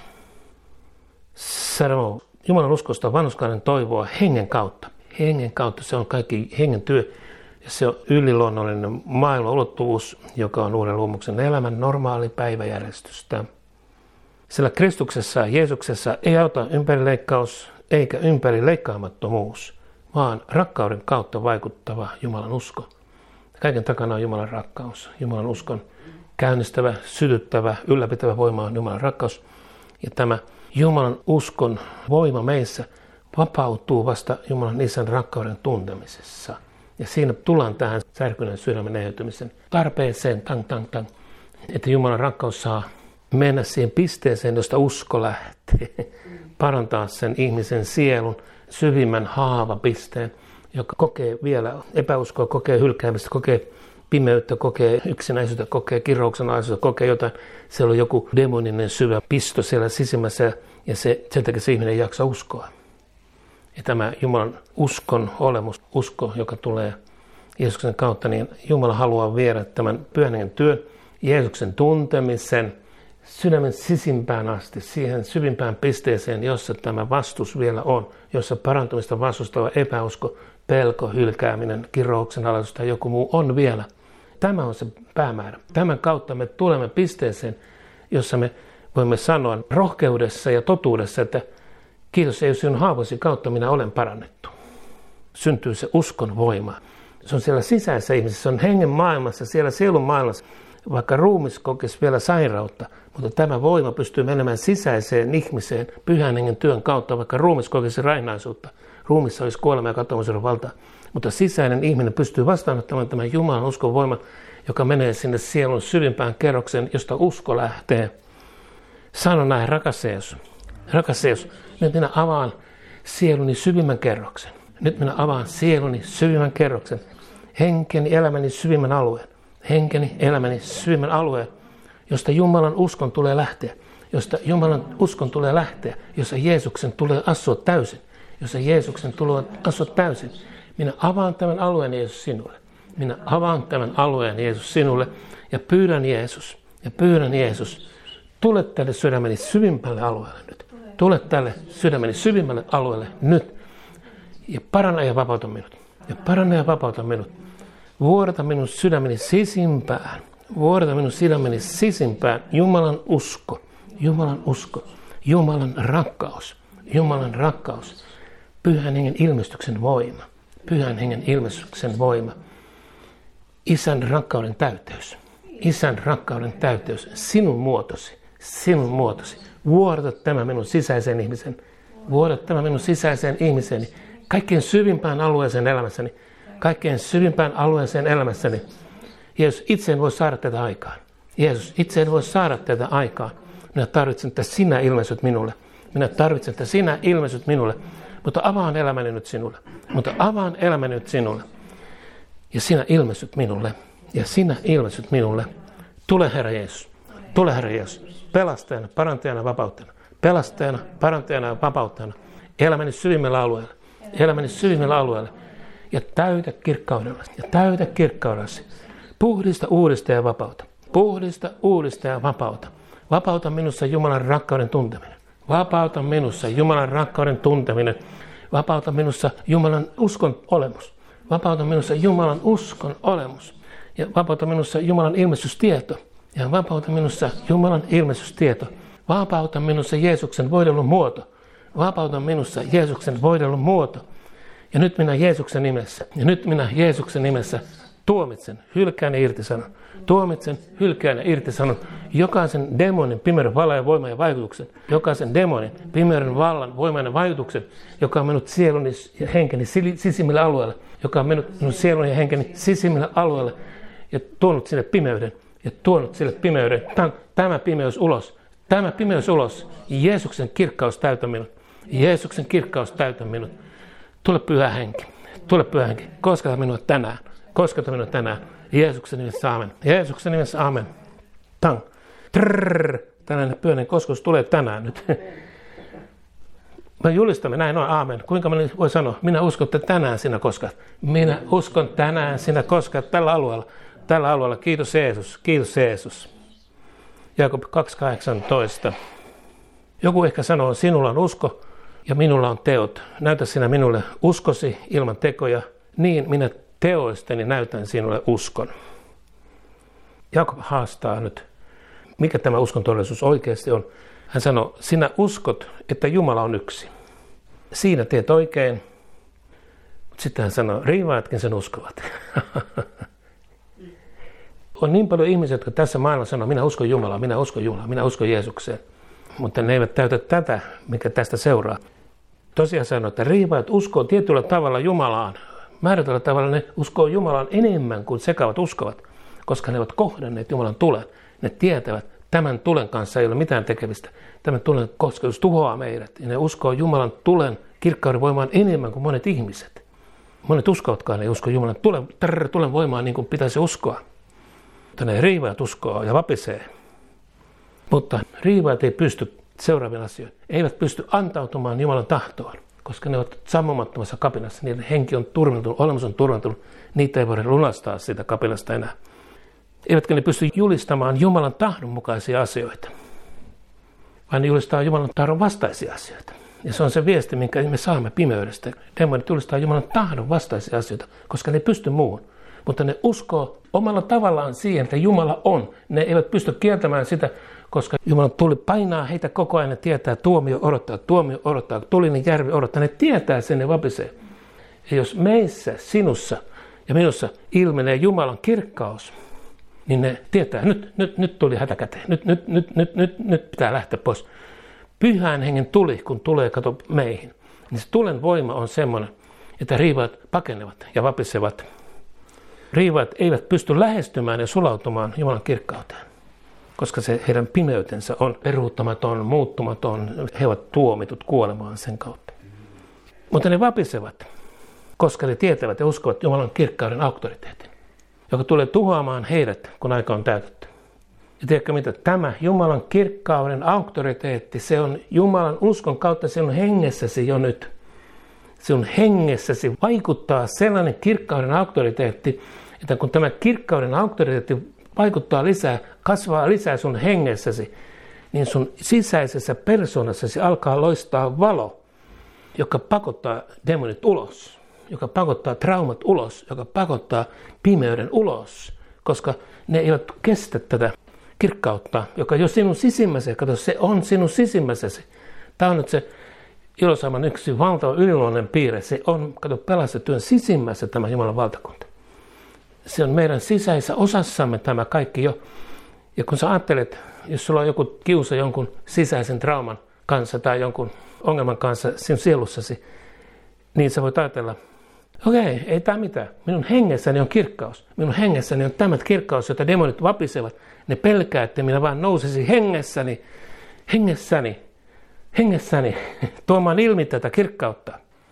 Sanoo, Jumalan uskosta vanhurskauden toivoa hengen kautta. Hengen kautta se on kaikki hengen työ ja se on yliluonnollinen maailman ulottuvuus, joka on uuden luomuksen elämän normaali päiväjärjestystä. Sillä Kristuksessa ja Jeesuksessa ei auta ympärileikkaus eikä ympärileikkaamattomuus, vaan rakkauden kautta vaikuttava Jumalan usko. Kaiken takana on Jumalan rakkaus. Jumalan uskon käynnistävä, sytyttävä, ylläpitävä voima on Jumalan rakkaus. Ja tämä Jumalan uskon voima meissä vapautuu vasta Jumalan Isän rakkauden tuntemisessa. Ja siinä tullaan tähän särkyneen sydämen eheytymisen tarpeeseen, tang, tang, tang, että Jumalan rakkaus saa mennä siihen pisteeseen, josta usko lähtee. Parantaa sen ihmisen sielun syvimmän haavapisteen, joka kokee vielä epäuskoa, kokee hylkäämistä, kokee pimeyttä, kokee yksinäisyyttä, kokee kirouksenoisuutta, kokee jotain. Siellä on joku demoninen syvä pisto siellä sisimmässä ja se, sen takia se ihminen ei jaksa uskoa. Ja tämä Jumalan uskon olemus, usko, joka tulee Jeesuksen kautta, niin Jumala haluaa viedä tämän pyhän hengen työn, Jeesuksen tuntemisen, sydämen sisimpään asti, siihen syvimpään pisteeseen, jossa tämä vastus vielä on, jossa parantumista vastustava epäusko, pelko, hylkääminen, kirouksen alaisuus tai joku muu on vielä. Tämä on se päämäärä. Tämän kautta me tulemme pisteeseen, jossa me voimme sanoa rohkeudessa ja totuudessa, että kiitos Jeesus, sinun haavoisi kautta minä olen parannettu. Syntyy se uskon voima. Se on siellä sisäisessä ihmisessä, se on hengen maailmassa, siellä sielun maailmassa. Vaikka ruumis kokisi vielä sairautta, mutta tämä voima pystyy menemään sisäiseen ihmiseen pyhän hengen työn kautta, vaikka ruumis kokisi rainaisuutta. Ruumissa olisi kuolema ja katoamisen valta, mutta sisäinen ihminen pystyy vastaanottamaan tämän Jumalan uskon voiman, joka menee sinne sielun syvimpään kerrokseen, josta usko lähtee. Sano näin, rakas Jeesus, rakas Jeesus, nyt minä avaan sieluni syvimmän kerroksen. Nyt minä avaan sieluni syvimmän kerroksen, henkeni, elämäni syvimmän alueen. Henkeni, elämäni, syvimmän alueen, josta Jumalan uskon tulee lähteä, josta Jumalan uskon tulee lähteä, jossa Jeesuksen tulee asua täysin, jossa Jeesuksen tulee asua täysin. Minä avaan tämän alueen Jeesus sinulle. Minä avaan tämän alueen Jeesus sinulle ja pyydän Jeesus, ja pyydän Jeesus, tule tälle sydämeni syvimmälle alueelle nyt. Tule tälle sydämeni syvimmälle alueelle nyt ja paranna ja vapauta minut. Ja paranna ja vapauta minut. Vuodata minun sydämeni sisimpään, vuodata minun sydämeni sisimpään Jumalan usko, Jumalan usko, Jumalan rakkaus, Jumalan rakkaus, pyhän hengen ilmestyksen voima, pyhän hengen ilmestyksen voima, Isän rakkauden täyteys, Isän rakkauden täyteys, sinun muotosi, sinun muotosi, vuodata tämä minun sisäiseen ihmisen, vuodata tämä minun sisäiseen ihmiseni, kaikkein syvimpään alueeseen elämässäni, kaikkein syvimpään alueeseen elämässäni. Jeesus, itse en voi saada tätä aikaan. Jeesus, itse en voi saada tätä aikaan. Minä tarvitsen, että sinä ilmestyt minulle. Minä tarvitsen, että sinä ilmestyt minulle. Mutta avaan elämäni nyt sinulle. Mutta avaan elämäni nyt sinulle. Ja sinä ilmestyt minulle. Ja sinä ilmestyt minulle. Tule Herra Jeesus. Tule Herra Jeesus. Pelastajana, parantajana, vapauttajana. pelastajana, parantajana ja vapauttajana elämäni syvimmällä alueella, elämäni syvimmällä alueella ja täytä kirkkaudellasi ja täytä kirkkaudellasi. Puhdista, uudista ja vapauta. Puhdista, uudista ja vapauta. Vapauta minussa Jumalan rakkauden tunteminen. Vapauta minussa Jumalan rakkauden tunteminen. Vapauta minussa Jumalan uskon olemus. Vapauta minussa Jumalan uskon olemus. Ja vapauta minussa Jumalan ilmestystieto. Ja vapauta minussa Jumalan ilmestystieto. Vapauta minussa Jeesuksen voidellun muoto. Vapauta minussa Jeesuksen voidellun muoto. Ja nyt minä Jeesuksen nimessä. Ja nyt minä Jeesuksen nimessä tuomitsen, hylkään ja irtisanon. Tuomitsen, hylkään ja irtisanon jokaisen demonin, pimeyden vallan ja voiman ja vaikutuksen. Jokaisen demonin, pimeyden vallan, voiman ja vaikutuksen, joka on mennyt sieluni ja henkeni sisimmille alueelle. Joka on mennyt minun sieluni ja henkeni sisimmille alueelle ja tuonut sinne pimeyden. Ja tuonut sille pimeyden. Tämä, tämä pimeys ulos. Tämä pimeys ulos. Jeesuksen kirkkaus täytä minut. Jeesuksen kirkkaus täytä minut. Tule Pyhä Henki. Tule Pyhä Henki. Kosketa minua tänään. Kosketa minua tänään. Jeesuksen nimessä aamen. Jeesuksen nimessä aamen. Tang. Trrrr. Tällainen pyöinen kosketus tulee tänään nyt. Mä julistamme, näin on, aamen. Kuinka mä voi sanoa? Minä uskon, että tänään sinä koskat. Minä uskon tänään sinä koskat tällä alueella. Tällä alueella. Kiitos Jeesus. Kiitos Jeesus. Jaakob kaksi kahdeksantoista. Joku ehkä sanoo, sinulla on usko ja minulla on teot. Näytä sinä minulle uskosi ilman tekoja. Niin minä teoistani näytän sinulle uskon. Jaakob haastaa nyt, mikä tämä uskon todellisuus oikeasti on. Hän sanoo, sinä uskot, että Jumala on yksi. Siinä teet oikein. Sitten hän sanoo, riivaatkin sen uskovat. On niin paljon ihmisiä, jotka tässä maailmassa sanoo, minä uskon Jumalaa, minä uskon Jumalaa, minä uskon Jeesukseen. Mutta ne eivät täytä tätä, mikä tästä seuraa. Tosiaan sanoo, että riivaat uskoo tietyllä tavalla Jumalaan. Määrätyllä tavalla ne uskoo Jumalaan enemmän kuin sekavat uskovat, koska ne ovat kohdanneet Jumalan tulen. Ne tietävät, tämän tulen kanssa ei ole mitään tekemistä. Tämän tulen kosketus tuhoaa meidät. Ja ne uskoo Jumalan tulen kirkkauden voimaan enemmän kuin monet ihmiset. Monet uskovatkaan ei usko Jumalan tulen, trrr, tulen voimaan niin kuin pitäisi uskoa. Mutta ne riivaat uskoo ja vapisee. Mutta riivaat ei pysty seuraaviin asioihin. Eivät pysty antautumaan Jumalan tahtoon, koska ne ovat sammumattomassa kapinassa. Niiden henki on turmeltunut, olemus on turmeltunut. Niitä ei voida lunastaa siitä kapinasta enää. Eivätkä ne pysty julistamaan Jumalan tahdon mukaisia asioita, vaan ne julistaa Jumalan tahdon vastaisia asioita. Ja se on se viesti, minkä me saamme pimeydestä. Demonit julistaa Jumalan tahdon vastaisia asioita, koska ne ei pysty muuhun. Mutta ne uskoo omalla tavallaan siihen, että Jumala on. Ne eivät pysty kieltämään sitä, koska Jumalan tuli painaa heitä koko ajan. Ne tietää, tuomio odottaa, tuomio odottaa, tulinen järvi odottaa. Ne tietää sen, ne vapisee. Ja jos meissä, sinussa ja minussa ilmenee Jumalan kirkkaus, niin ne tietää, nyt, nyt, nyt tuli hätä käteen, nyt, nyt, nyt, nyt, nyt, nyt pitää lähteä pois. Pyhän hengen tuli, kun tulee kato meihin, niin se tulen voima on semmoinen, että riivaat pakenevat ja vapisevat. Riivaat eivät pysty lähestymään ja sulautumaan Jumalan kirkkauteen, koska se heidän pimeytensä on peruuttamaton, muuttumaton, he ovat tuomitut kuolemaan sen kautta. Mutta ne vapisevat, koska ne tietävät ja uskovat Jumalan kirkkauden auktoriteetin, joka tulee tuhoamaan heidät, kun aika on täytetty. Ja tiedätkö mitä? Tämä Jumalan kirkkauden auktoriteetti, se on Jumalan uskon kautta sinun hengessäsi jo nyt. Sinun hengessäsi vaikuttaa sellainen kirkkauden auktoriteetti, että kun tämä kirkkauden auktoriteetti vaikuttaa lisää, kasvaa lisää sun hengessäsi, niin sun sisäisessä persoonassasi alkaa loistaa valo, joka pakottaa demonit ulos, joka pakottaa traumat ulos, joka pakottaa pimeyden ulos, koska ne eivät kestä tätä kirkkautta, joka jo sinun sisimmäsi, kato, se on sinun sisimmäsesi. Tämä on nyt se ilosaaman yksi valtava yliluonnollinen piirre. Se on, kato, pelastetyön sisimmässä tämä Jumalan valtakunta. Se on meidän sisäisessä osassamme tämä kaikki jo. Ja kun sä ajattelet, jos sulla on joku kiusa jonkun sisäisen trauman kanssa tai jonkun ongelman kanssa sinun sielussasi, niin sä voit ajatella, okei, ei tämä mitään. Minun hengessäni on kirkkaus. Minun hengessäni on tämä kirkkaus, jota demonit vapisevat. Ne pelkää, että minä vaan nousisi hengessäni, hengessäni, hengessäni tuomaan ilmi tätä kirkkautta.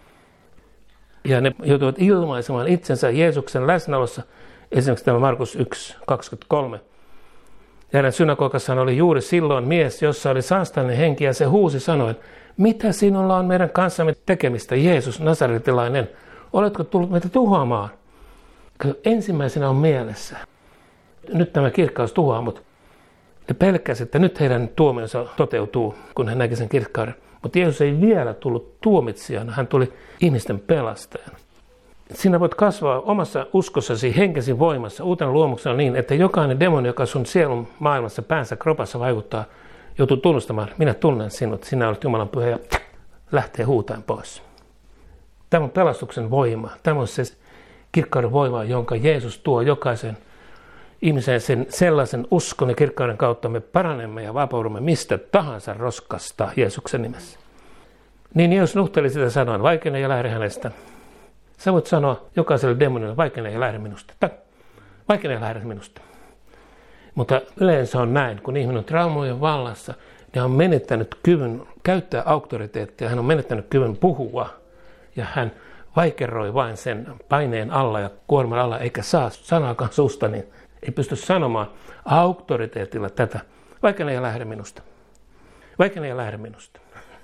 Ja ne joutuvat ilmaisemaan itsensä Jeesuksen läsnäolossa. Esimerkiksi tämä Markus yksi kaksikymmentäkolme. Ja hänen synagogassa oli juuri silloin mies, jossa oli saastallinen henki, ja se huusi sanoen, mitä sinulla on meidän kanssamme tekemistä, Jeesus, nasaretilainen, oletko tullut meitä tuhoamaan? Ensimmäisenä on mielessä. Nyt tämä kirkkaus tuhoaa, mutta ne pelkäsivät, että nyt heidän tuomionsa toteutuu, kun hän näki sen kirkkauden. Mutta Jeesus ei vielä tullut tuomitsijana, hän tuli ihmisten pelastajana. Sinä voit kasvaa omassa uskossasi, henkesi voimassa, uutena luomuksena niin, että jokainen demoni, joka sun sielun maailmassa, päänsä, kropassa vaikuttaa, joutuu tunnustamaan, minä tunnen sinut, sinä olet Jumalan pyhä ja lähtee huutaen pois. Tämä on pelastuksen voima, tämä on se kirkkauden voima, jonka Jeesus tuo jokaisen ihmisen sen sellaisen uskon ja kirkkauden kautta me paranemme ja vapaudumme mistä tahansa roskasta Jeesuksen nimessä. Niin Jeesus nuhteli sitä sanoen, vaikene ja lähde hänestä. Sä voit sanoa jokaiselle demonille, vaikene ja lähde minusta. Tai vaikene ja lähde minusta. Mutta yleensä on näin, kun ihminen on traumojen vallassa, niin hän on menettänyt kyvyn käyttää auktoriteettia, hän on menettänyt kyvyn puhua ja hän vaikeroi vain sen paineen alla ja kuorman alla, eikä saa sanaakaan suusta, niin ei pysty sanomaan auktoriteetilla tätä. Vaikene ja lähde minusta. Vaikene ja lähde minusta.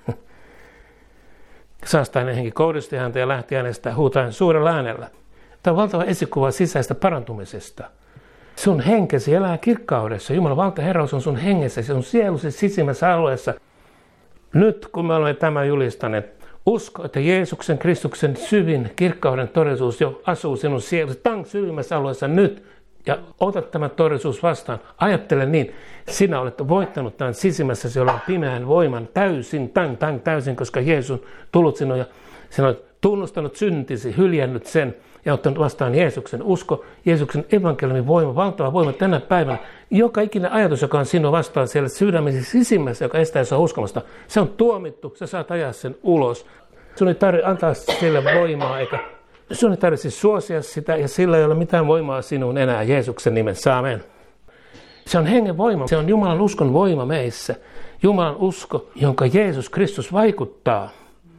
Saastainen henki kohdisti häntä ja lähti hänestä huutaen suurella äänellä. Tämä on valtava esikuva sisäistä parantumisesta. Sun henkesi elää kirkkaudessa. Jumalan valtaherraus on sun hengessä, sun sielusi sisimmässä alueessa. Nyt kun me olemme tämän julistaneet, usko, että Jeesuksen Kristuksen syvin kirkkauden todellisuus jo asuu sinun sielusi tang syvimmässä alueessa nyt. Ja ota tämä todellisuus vastaan. Ajattele niin, sinä olet voittanut tämän sisimmässäsi olevan pimeän voiman täysin, tang, tang, täysin, koska Jeesus on tullut sinua ja sinä olet tunnustanut syntisi, hyljännyt sen ja ottanut vastaan Jeesuksen usko, Jeesuksen evankeliumin voima, valtava voima tänä päivänä. Joka ikinen ajatus, joka on sinua vastaan siellä sydämesi sisimmässä, joka estää sinua uskomasta, se on tuomittu, sä saat ajaa sen ulos. Sun ei tarvitse antaa sille voimaa eikä sun ei tarvitse suosia sitä ja sillä ei ole mitään voimaa sinuun enää Jeesuksen nimessä. Amen. Se on hengen voima, se on Jumalan uskon voima meissä. Jumalan usko, jonka Jeesus Kristus vaikuttaa,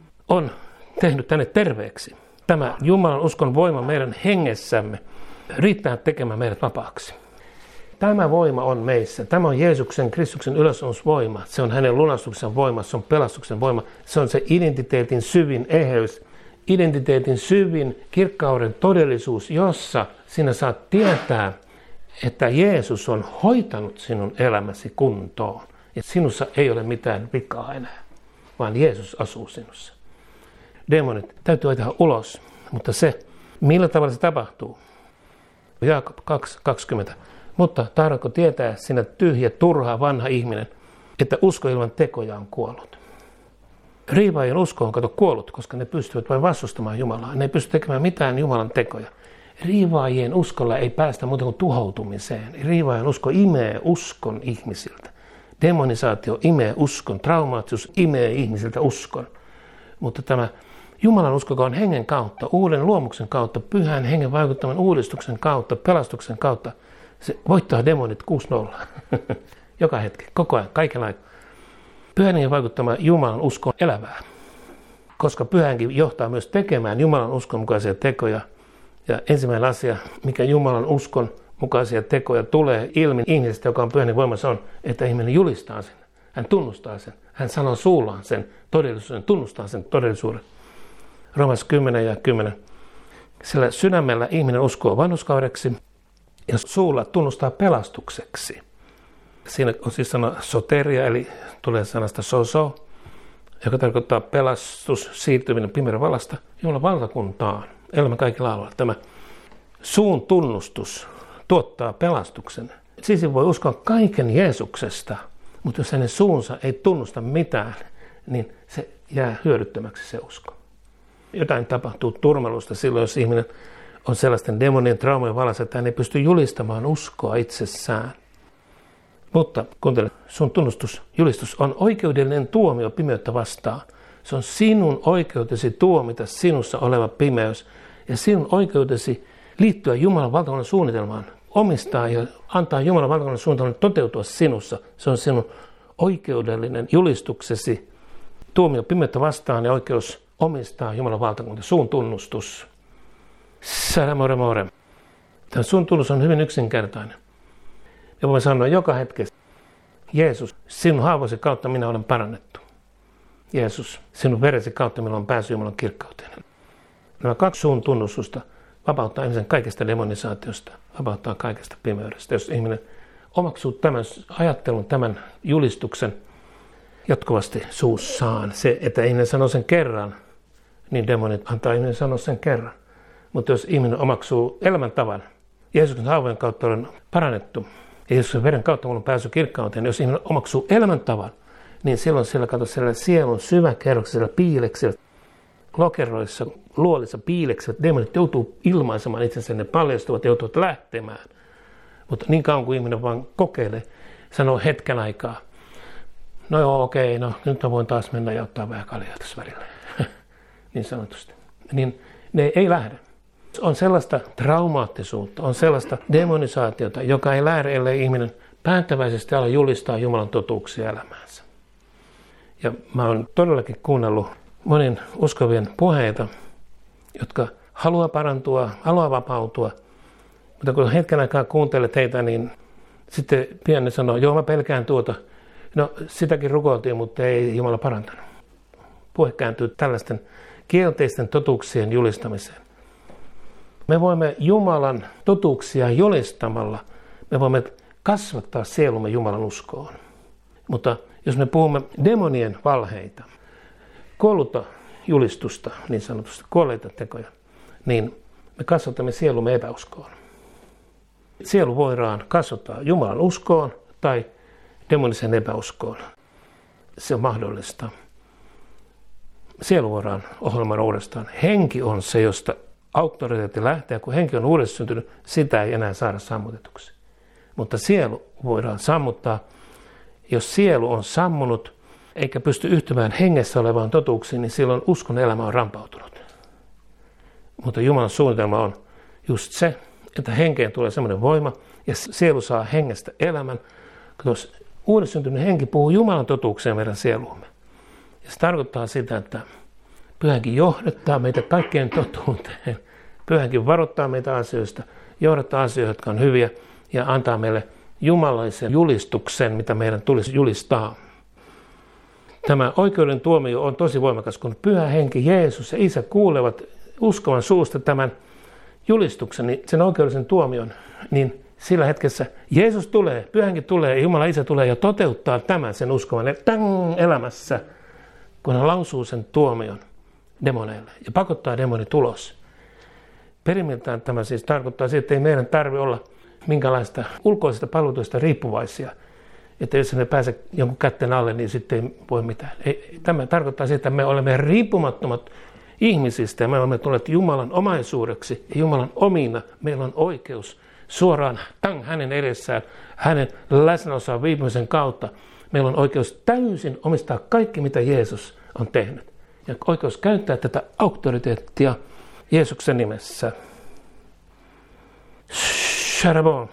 on tehnyt tänne terveeksi. Tämä Jumalan uskon voima meidän hengessämme riittää tekemään meidät vapaaksi. Tämä voima on meissä. Tämä on Jeesuksen Kristuksen ylösnousevoima. Se on hänen lunastuksen voima, se on pelastuksen voima. Se on se identiteetin syvin eheys. Identiteetin syvin kirkkauden todellisuus, jossa sinä saat tietää, että Jeesus on hoitanut sinun elämäsi kuntoon. Ja sinussa ei ole mitään vikaa enää, vaan Jeesus asuu sinussa. Demonit täytyy ajaa ulos, mutta se, millä tavalla se tapahtuu? Jaakob kaksi kaksikymmentä. Mutta tahdotko tietää, sinä tyhjä, turha, vanha ihminen, että usko ilman tekoja on kuollut? Riivaajien usko on kato kuollut, koska ne pystyvät vain vastustamaan Jumalaa. Ne ei pysty tekemään mitään Jumalan tekoja. Riivaajien uskolla ei päästä muuta kuin tuhoutumiseen. Riivaajien usko imee uskon ihmisiltä. Demonisaatio imee uskon. Traumaattisuus imee ihmisiltä uskon. Mutta tämä Jumalan usko, joka on hengen kautta, uuden luomuksen kautta, pyhän hengen vaikuttaman uudistuksen kautta, pelastuksen kautta, se voittaa demonit kuusi nolla. Joka hetki, koko ajan, kaiken aikaa. Pyhän hengen vaikuttama Jumalan usko elävää, koska pyhä henki johtaa myös tekemään Jumalan uskon mukaisia tekoja. Ja ensimmäinen asia, mikä Jumalan uskon mukaisia tekoja tulee ilmi ihmisestä, joka on pyhän hengen voimassa, on, että ihminen julistaa sen. Hän tunnustaa sen. Hän sanoo suullaan sen todellisuuden, tunnustaa sen todellisuuden. Roomas kymmenen ja kymmenen. Sillä sydämellä ihminen uskoo vanhurskaudeksi ja suulla tunnustaa pelastukseksi. Siinä on siis sana soteria, eli tulee sanasta soso, joka tarkoittaa pelastus, siirtyminen pimeän vallasta Jumalan valtakuntaan, elämä kaikilla alueilla. Tämä suun tunnustus tuottaa pelastuksen. Siis voi uskoa kaiken Jeesuksesta, mutta jos hänen suunsa ei tunnusta mitään, niin se jää hyödyttömäksi se usko. Jotain tapahtuu turmelusta silloin, jos ihminen on sellaisten demonien traumojen vallassa, että hän ei pysty julistamaan uskoa itsessään. Mutta kuuntele, sun tunnustus, julistus on oikeudellinen tuomio pimeyttä vastaan. Se on sinun oikeutesi tuomita sinussa oleva pimeys ja sinun oikeutesi liittyä Jumalan valtakunnan suunnitelmaan, omistaa ja antaa Jumalan valtakunnan suunnitelman toteutua sinussa. Se on sinun oikeudellinen julistuksesi, tuomio pimeyttä vastaan ja oikeus omistaa Jumalan valtakunta, suun tunnustus. Salamore more. Tämä sun tunnus on hyvin yksinkertainen. Ja voimme sanoa joka hetkessä, Jeesus, sinun haavoisi kautta minä olen parannettu. Jeesus, sinun veresi kautta minulla on pääsy Jumalan kirkkauteen. Nämä kaksi suun tunnustusta vapauttaa ihmisen kaikesta demonisaatiosta, vapauttaa kaikesta pimeydestä. Jos ihminen omaksuu tämän ajattelun, tämän julistuksen jatkuvasti suussaan, se, että ihminen sanoo sen kerran, niin demonit antaa ihminen sanoa sen kerran. Mutta jos ihminen omaksuu elämäntavan, Jeesuksen haavojen kautta olen parannettu, ja Jeesuksen veren kautta minulla on pääsy kirkkauteen, jos ihminen omaksuu elämäntavan, niin silloin siellä kato siellä sielun syväkerroksella, piileksellä, lokeroissa, luolissa, piileksellä, demonit joutuu ilmaisemaan itsensä, ne paljastuvat, joutuvat lähtemään. Mutta niin kauan kuin ihminen vaan kokeilee, sanoo hetken aikaa, no joo, okei, no nyt mä voin taas mennä ja ottaa vähän kaljaa tässä välillä, niin sanotusti. Niin ne ei lähde. On sellaista traumaattisuutta, on sellaista demonisaatiota, joka ei lähde, ellei ihminen päättäväisesti ala julistaa Jumalan totuuksia elämäänsä. Ja mä oon todellakin kuunnellut monin uskovien puheita, jotka haluaa parantua, haluaa vapautua, mutta kun hetken aikaa kuuntelet heitä, niin sitten pian ne sanoo, joo mä pelkään tuota. No sitäkin rukoiltiin, mutta ei Jumala parantanut. Puhe kääntyy tällaisten kielteisten totuuksien julistamiseen. Me voimme Jumalan totuuksia julistamalla, me voimme kasvattaa sielumme Jumalan uskoon. Mutta jos me puhumme demonien valheita, kuollutta julistusta, niin sanotusti kuolleita tekoja, niin me kasvatamme sielumme epäuskoon. Sielu voidaan kasvattaa Jumalan uskoon tai demonisen epäuskoon. Se on mahdollista. Sielu voidaan ohjelmoida uudestaan. Henki on se, josta auktoriteetti lähtee. Kun henki on uudestaan syntynyt, sitä ei enää saada sammutetuksi. Mutta sielu voidaan sammuttaa. Jos sielu on sammunut eikä pysty yhtymään hengessä olevaan totuuksiin, niin silloin uskon elämä on rampautunut. Mutta Jumalan suunnitelma on just se, että henkeen tulee semmoinen voima ja sielu saa hengestä elämän. Koska uudessa syntynyt henki puhuu Jumalan totuuksia meidän sieluumme. Ja se tarkoittaa sitä, että Pyhänkin johdattaa meitä kaikkeen totuuteen. Pyhänkin varoittaa meitä asioista, johdattaa asioita, jotka on hyviä ja antaa meille jumalaisen julistuksen, mitä meidän tulisi julistaa. Tämä oikeuden tuomio on tosi voimakas, kun Pyhä Henki, Jeesus ja Isä kuulevat uskovan suusta tämän julistuksen, niin sen oikeudellisen tuomion, niin sillä hetkessä Jeesus tulee, Pyhä Henki tulee, Jumala Isä tulee ja toteuttaa tämän sen uskovan elämässä, kun hän lausuu sen tuomion demoneille ja pakottaa demonit ulos. Perimmiltään tämä siis tarkoittaa sitä, että ei meidän tarvitse olla minkälaista ulkoisesta palveluista riippuvaisia. Että jos me pääse jonkun kätten alle, niin sitten ei voi mitään. Ei, tämä tarkoittaa sitä, että me olemme riippumattomat ihmisistä ja me olemme tulleet Jumalan omaisuudeksi ja Jumalan omina. Meillä on oikeus suoraan tang, hänen edessään, hänen läsnäolosaan viipymisen kautta. Meillä on oikeus täysin omistaa kaikki, mitä Jeesus on tehnyt. Ja oikeus käyttää tätä auktoriteettia Jeesuksen nimessä. Sharabon.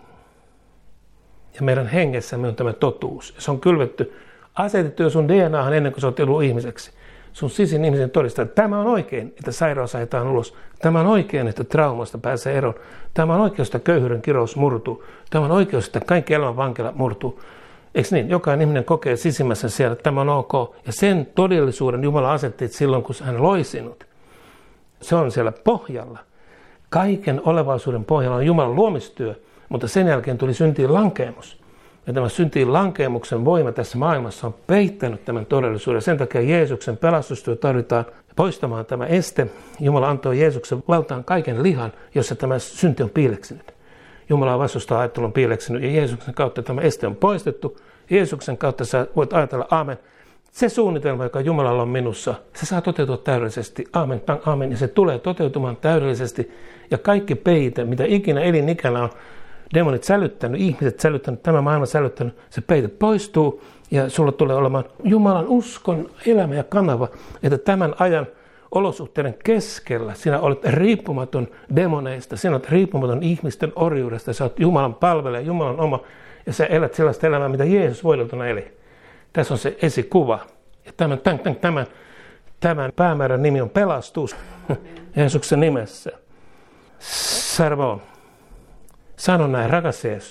Ja meidän hengessämme on tämä totuus. Se on kylvetty, asetettu jo sun D N A:han ennen kuin sä oot ollut ihmiseksi. Sun sisin ihmisen todistaa, että tämä on oikein, että sairaus ajetaan ulos. Tämä on oikein, että traumasta pääsee eroon. Tämä on oikeus, että köyhyyden kirous murtuu. Tämä on oikeus, että kaikki elämän vankila murtuu. Eikö niin? Jokainen ihminen kokee sisimmässä siellä, että tämä on ok. Ja sen todellisuuden Jumala asetti silloin, kun hän loi sinut. Se on siellä pohjalla. Kaiken olevaisuuden pohjalla on Jumalan luomistyö, mutta sen jälkeen tuli syntiin lankeemus. Ja tämä syntiin lankeemuksen voima tässä maailmassa on peittänyt tämän todellisuuden. Sen takia Jeesuksen pelastustyö tarvitaan poistamaan tämä este. Jumala antoi Jeesuksen valtaan kaiken lihan, jossa tämä synti on piileksynyt. Jumala vastustaa ajattelun piileksynyt ja Jeesuksen kautta tämä este on poistettu. Jeesuksen kautta sä voit ajatella, aamen. Se suunnitelma, joka Jumalalla on minussa, se saa toteutua täydellisesti. Aamen, aamen. Ja se tulee toteutumaan täydellisesti. Ja kaikki peite, mitä ikinä elinikällä on demonit sälyttänyt, ihmiset sälyttänyt, tämä maailma sälyttänyt, se peite poistuu. Ja sulla tulee olemaan Jumalan uskon elämä ja kanava, että tämän ajan olosuhteiden keskellä sinä olet riippumaton demoneista, sinä olet riippumaton ihmisten orjuudesta, sä olet Jumalan palvelija, Jumalan oma, ja sä elät sellaista elämää, mitä Jeesus voideltuna eli. Tässä on se esikuva. Ja tämän, tämän, tämän, tämän päämäärän nimi on pelastus Jeesuksen nimessä. Sarvo, sano näin, rakas Jeesus,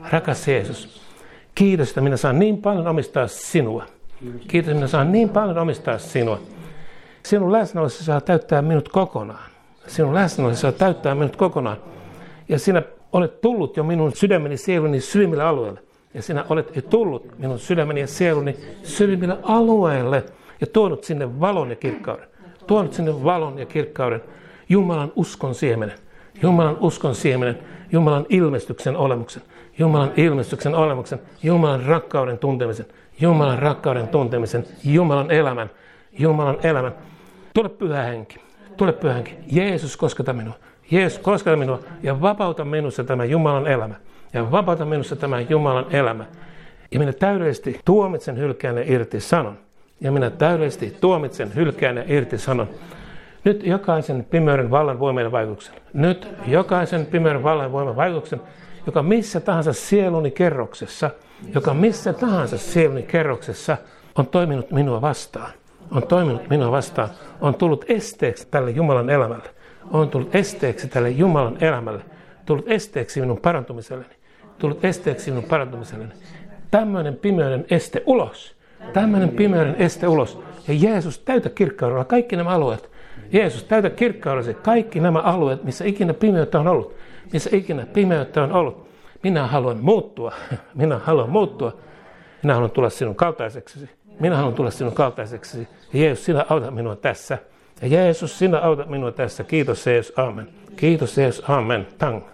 Rakas Jeesus, kiitos, että minä saan niin paljon omistaa sinua. Kiitos, että minä saan niin paljon omistaa sinua. Sinun läsnäolosi saa täyttää minut kokonaan. Sinun läsnäolosi saa täyttää minut kokonaan. Ja sinä olet tullut jo minun sydämeni sieluni syvimmille alueille. Ja sinä olet jo tullut minun sydämeni ja sieluni syvimmille alueille. Ja tuonut sinne valon ja kirkkauden. Tuonut sinne valon ja kirkkauden. Jumalan uskon siemenen. Jumalan uskon siemenen. Jumalan ilmestyksen olemuksen. Jumalan ilmestyksen olemuksen. Jumalan rakkauden tuntemisen. Jumalan rakkauden tuntemisen. Jumalan elämän. Jumalan elämän. Tule Pyhä Henki. Tule Pyhä Henki. Jeesus, kosketa minua. Jeesus, kosketa minua ja vapauta minussa tämä Jumalan elämä. Ja vapauta minussa tämä Jumalan elämä. Ja minä täydellisesti tuomitsen, hylkään ja irti sanon. Ja minä täydellisesti tuomitsen, hylkään ja irti sanon. Nyt jokaisen pimeyden vallan voiman vaikutuksen. Nyt jokaisen pimeyden vallan voiman vaikutuksen, joka missä tahansa sieluni kerroksessa, joka missä tahansa sieluni kerroksessa on toiminut minua vastaan. On toiminut minua vastaan. On tullut esteeksi tälle Jumalan elämälle. On tullut esteeksi tälle Jumalan elämälle. Tullut esteeksi minun parantumiselleni. Tullut esteeksi minun parantumiselleni. Tämmöinen pimeyden este ulos. Tämmöinen pimeyden este ulos. Ja Jeesus, täytä kirkkaudella kaikki nämä alueet. Jeesus, täytä kirkkaudella kaikki nämä alueet, missä ikinä pimeyttä on ollut. Missä ikinä pimeyttä on ollut. Minä haluan muuttua. Minä haluan muuttua. Minä haluan tulla sinun kaltaiseksesi. Minä haluan tulla sinun kaltaiseksesi. Ja Jeesus, sinä auta minua tässä. Ja Jeesus, sinä auta minua tässä. Kiitos Jeesus, amen. Kiitos Jeesus, amen. Tang.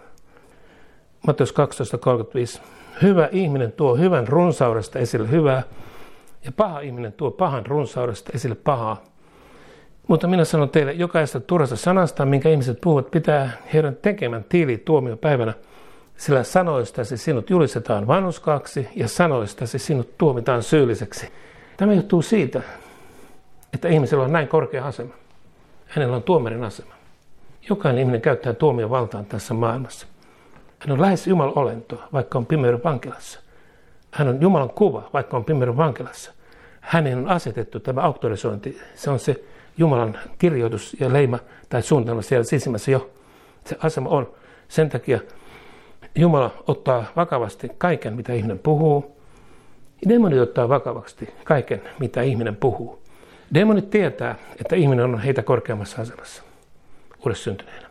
Matteus kaksitoista kolmekymmentäviisi. Hyvä ihminen tuo hyvän runsaudesta esille hyvää. Ja paha ihminen tuo pahan runsaudesta esille pahaa. Mutta minä sanon teille, jokaista turhasta sanasta, minkä ihmiset puhuvat, pitää heidän tekemän tiili tuomiopäivänä. Sillä sanoistasi sinut julistetaan vanhurskaaksi ja sanoistasi sinut tuomitaan syylliseksi. Tämä johtuu siitä, että ihmisellä on näin korkea asema. Hänellä on tuomarin asema. Jokainen ihminen käyttää tuomion valtaan tässä maailmassa. Hän on lähes Jumalan olento, vaikka on pimeyden vankilassa. Hän on Jumalan kuva, vaikka on pimeyden vankilassa. Hänen on asetettu tämä auktorisointi. Se on se Jumalan kirjoitus ja leima tai suunnitelma siellä sisimmässä jo. Se asema on. Sen takia Jumala ottaa vakavasti kaiken, mitä ihminen puhuu. Demonit ottaa vakavasti kaiken, mitä ihminen puhuu. Demonit tietää, että ihminen on heitä korkeammassa asemassa, uudessa syntyneenä.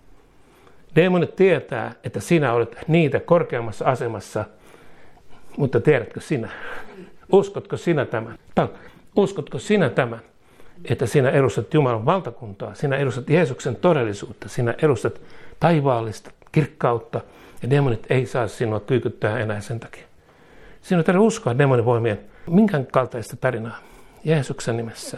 Demonit tietää, että sinä olet niitä korkeammassa asemassa, mutta tiedätkö sinä? Uskotko sinä tämän? Uskotko sinä tämän, että sinä edustat Jumalan valtakuntaa, sinä edustat Jeesuksen todellisuutta, sinä edustat taivaallista kirkkautta, ja demonit ei saa sinua kyykyttää enää sen takia. Sinun täytyy uskoa demonivoimien minkään kaltaista tarinaa Jeesuksen nimessä.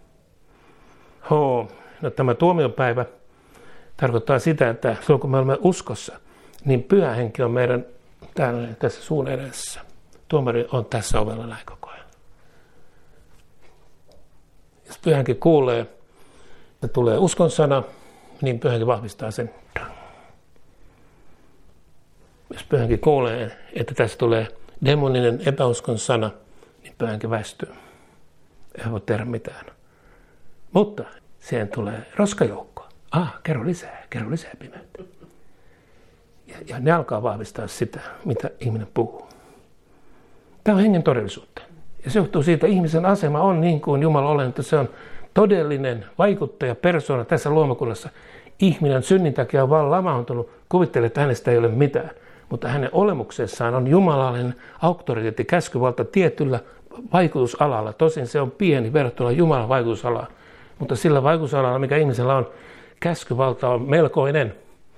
Ho, no tämä tuomiopäivä tarkoittaa sitä, että silloin kun me olemme uskossa, niin Pyhä Henki on meidän täällä tässä suun edessä. Tuomari on tässä ovella näin koko ajan. Jos Pyhä Henki kuulee, että tulee uskon sana, niin Pyhä Henki vahvistaa sen. Jos Pyhä Henki kuulee, että tässä tulee demoninen epäuskon sana, niin Pyhä Henki väistyy. Ei voi tehdä mitään. Mutta siihen tulee roskajoukko. Ah, kerro lisää, kerro lisää pimeyttä. Ja, ja ne alkaa vahvistaa sitä, mitä ihminen puhuu. Tämä on hengen todellisuutta. Ja se johtuu siitä, että ihmisen asema on niin kuin Jumala olen, että se on todellinen vaikuttaja, persoona tässä luomakunnassa. Ihminen synnin takia on vaan lamaantunut, kuvittelee, että hänestä ei ole mitään. Mutta hänen olemuksessaan on jumalallinen auktoriteetti, käskyvalta tietyllä vaikutusalalla. Tosin se on pieni verrattuna Jumalan vaikutusalaan. Mutta sillä vaikutusalalla, mikä ihmisellä on, käskyvalta on melkoinen.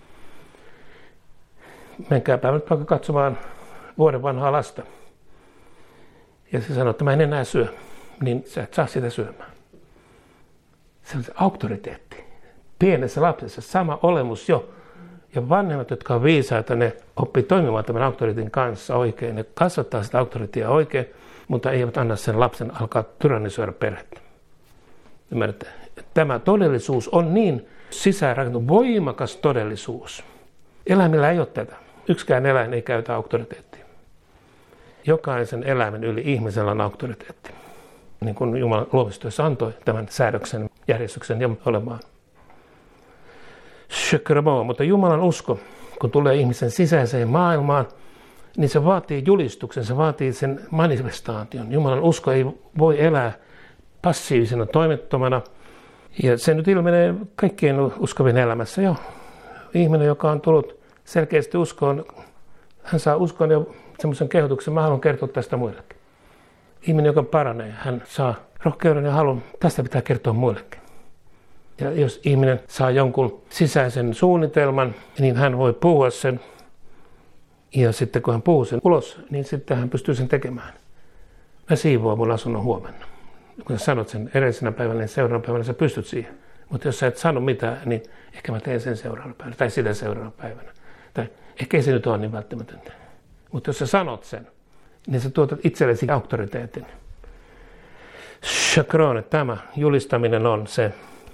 Menkääpä nyt vaikka katsomaan vuoden vanhaa lasta. Ja se sanoo, että mä en enää syö. Niin sä et saa sitä syömään. Se on se auktoriteetti. Pienessä lapsessa sama olemus jo. Ja vanhemmat, jotka on viisaita, ne oppii toimimaan tämän auktoritin kanssa oikein. Ne kasvattaa sitä auktoritia oikein, mutta eivät anna sen lapsen alkaa tyrannisoida perhettä. Ymmärrätte? Tämä todellisuus on niin sisäänrakentunut, voimakas todellisuus. Eläimillä ei ole tätä. Yksikään eläin ei käytä auktoriteettia. Jokaisen eläimen yli ihmisellä on auktoriteetti. Niin kuin Jumalan luomistyössä antoi tämän säädöksen järjestyksen ja olemaan. Mutta Jumalan usko, kun tulee ihmisen sisäiseen maailmaan, niin se vaatii julistuksen, se vaatii sen manifestaation. Jumalan usko ei voi elää passiivisena toimettomana. Ja se nyt ilmenee kaikkien uskovien elämässä jo. Ihminen, joka on tullut selkeästi uskoon, hän saa uskon ja semmoisen kehotuksen, mä haluan kertoa tästä muillekin. Ihminen, joka paranee, hän saa rohkeuden ja halun, tästä pitää kertoa muillekin. Ja jos ihminen saa jonkun sisäisen suunnitelman, niin hän voi puhua sen. Ja sitten kun hän puhuu sen ulos, niin sitten hän pystyy sen tekemään. Mä siivoan mun asunnon huomenna. Kun sä sanot sen edellisenä päivänä, niin seuraavana päivänä sä pystyt siihen. Mutta jos sä et sano mitään, niin ehkä mä teen sen seuraavana päivänä tai sitä seuraavana päivänä. Tai ehkä ei se nyt ole niin välttämätöntä. Mutta jos sä sanot sen, niin sä tuotat itsellesi auktoriteetin. Shakrone, tämä julistaminen on se.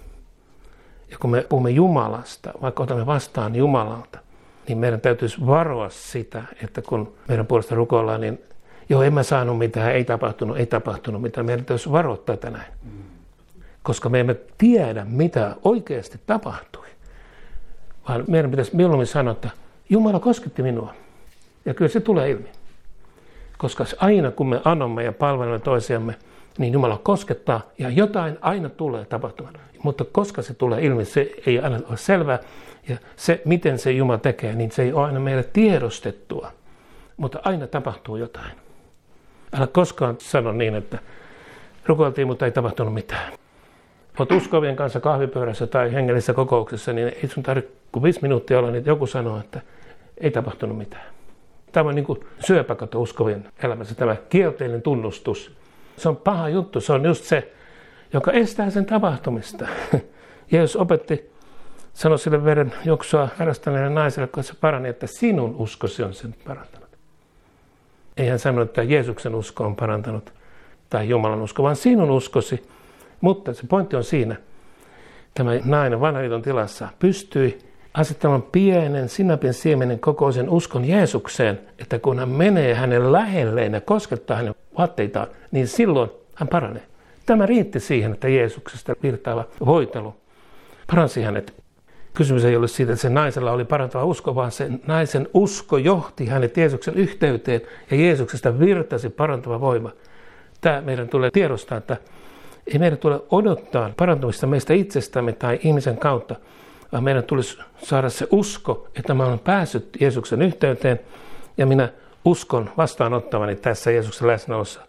Ja kun me puhumme Jumalasta, vaikka otamme vastaan Jumalalta, niin meidän täytyisi varoa sitä, että kun meidän puolesta rukoillaan, niin joo, en mä saanut mitään, ei tapahtunut, ei tapahtunut mitään. Meidän täytyisi varoa tätä näin. Koska me emme tiedä, mitä oikeasti tapahtui. Vaan meidän pitäisi mieluummin sanoa, että Jumala kosketti minua. Ja kyllä se tulee ilmi. Koska aina kun me annamme ja palvelemme toisiamme, niin Jumala koskettaa ja jotain aina tulee tapahtumaan. Mutta koska se tulee ilmi, se ei aina ole selvää. Ja se, miten se Jumala tekee, niin se ei ole aina meille tiedostettua. Mutta aina tapahtuu jotain. Älä koskaan sano niin, että rukoiltiin, mutta ei tapahtunut mitään. Olet uskovien kanssa kahvipöydässä tai hengellisessä kokouksessa, niin ei sun tarvitse kuin viisi minuuttia olla, niin joku sanoo, että ei tapahtunut mitään. Tämä on niin kuin syöpäkato uskovien elämässä, tämä kielteinen tunnustus. Se on paha juttu, se on just se, joka estää sen tapahtumista. Jeesus opetti, sanoi sille veren juoksua harrastaneelle naiselle, kun se parani, että sinun uskosi on sen parantanut. Ei hän sano, että Jeesuksen usko on parantanut tai Jumalan usko, vaan sinun uskosi. Mutta se pointti on siinä, tämä nainen vanhan liiton tilassa pystyi asettamaan pienen sinapin siemenen kokoisen uskon Jeesukseen, että kun hän menee hänen lähelleen ja koskettaa hänen vaatteitaan, niin silloin hän paranee. Tämä riitti siihen, että Jeesuksesta virtaava voitelu paransi hänet. Kysymys ei ole siitä, että se naisella oli parantava usko, vaan se naisen usko johti hänet Jeesuksen yhteyteen ja Jeesuksesta virtasi parantava voima. Tämä meidän tulee tiedostaa, että ei meidän tule odottaa parantumista meistä itsestämme tai ihmisen kautta, vaan meidän tulisi saada se usko, että mä olen päässyt Jeesuksen yhteyteen ja minä uskon vastaanottavani tässä Jeesuksen läsnäolossa.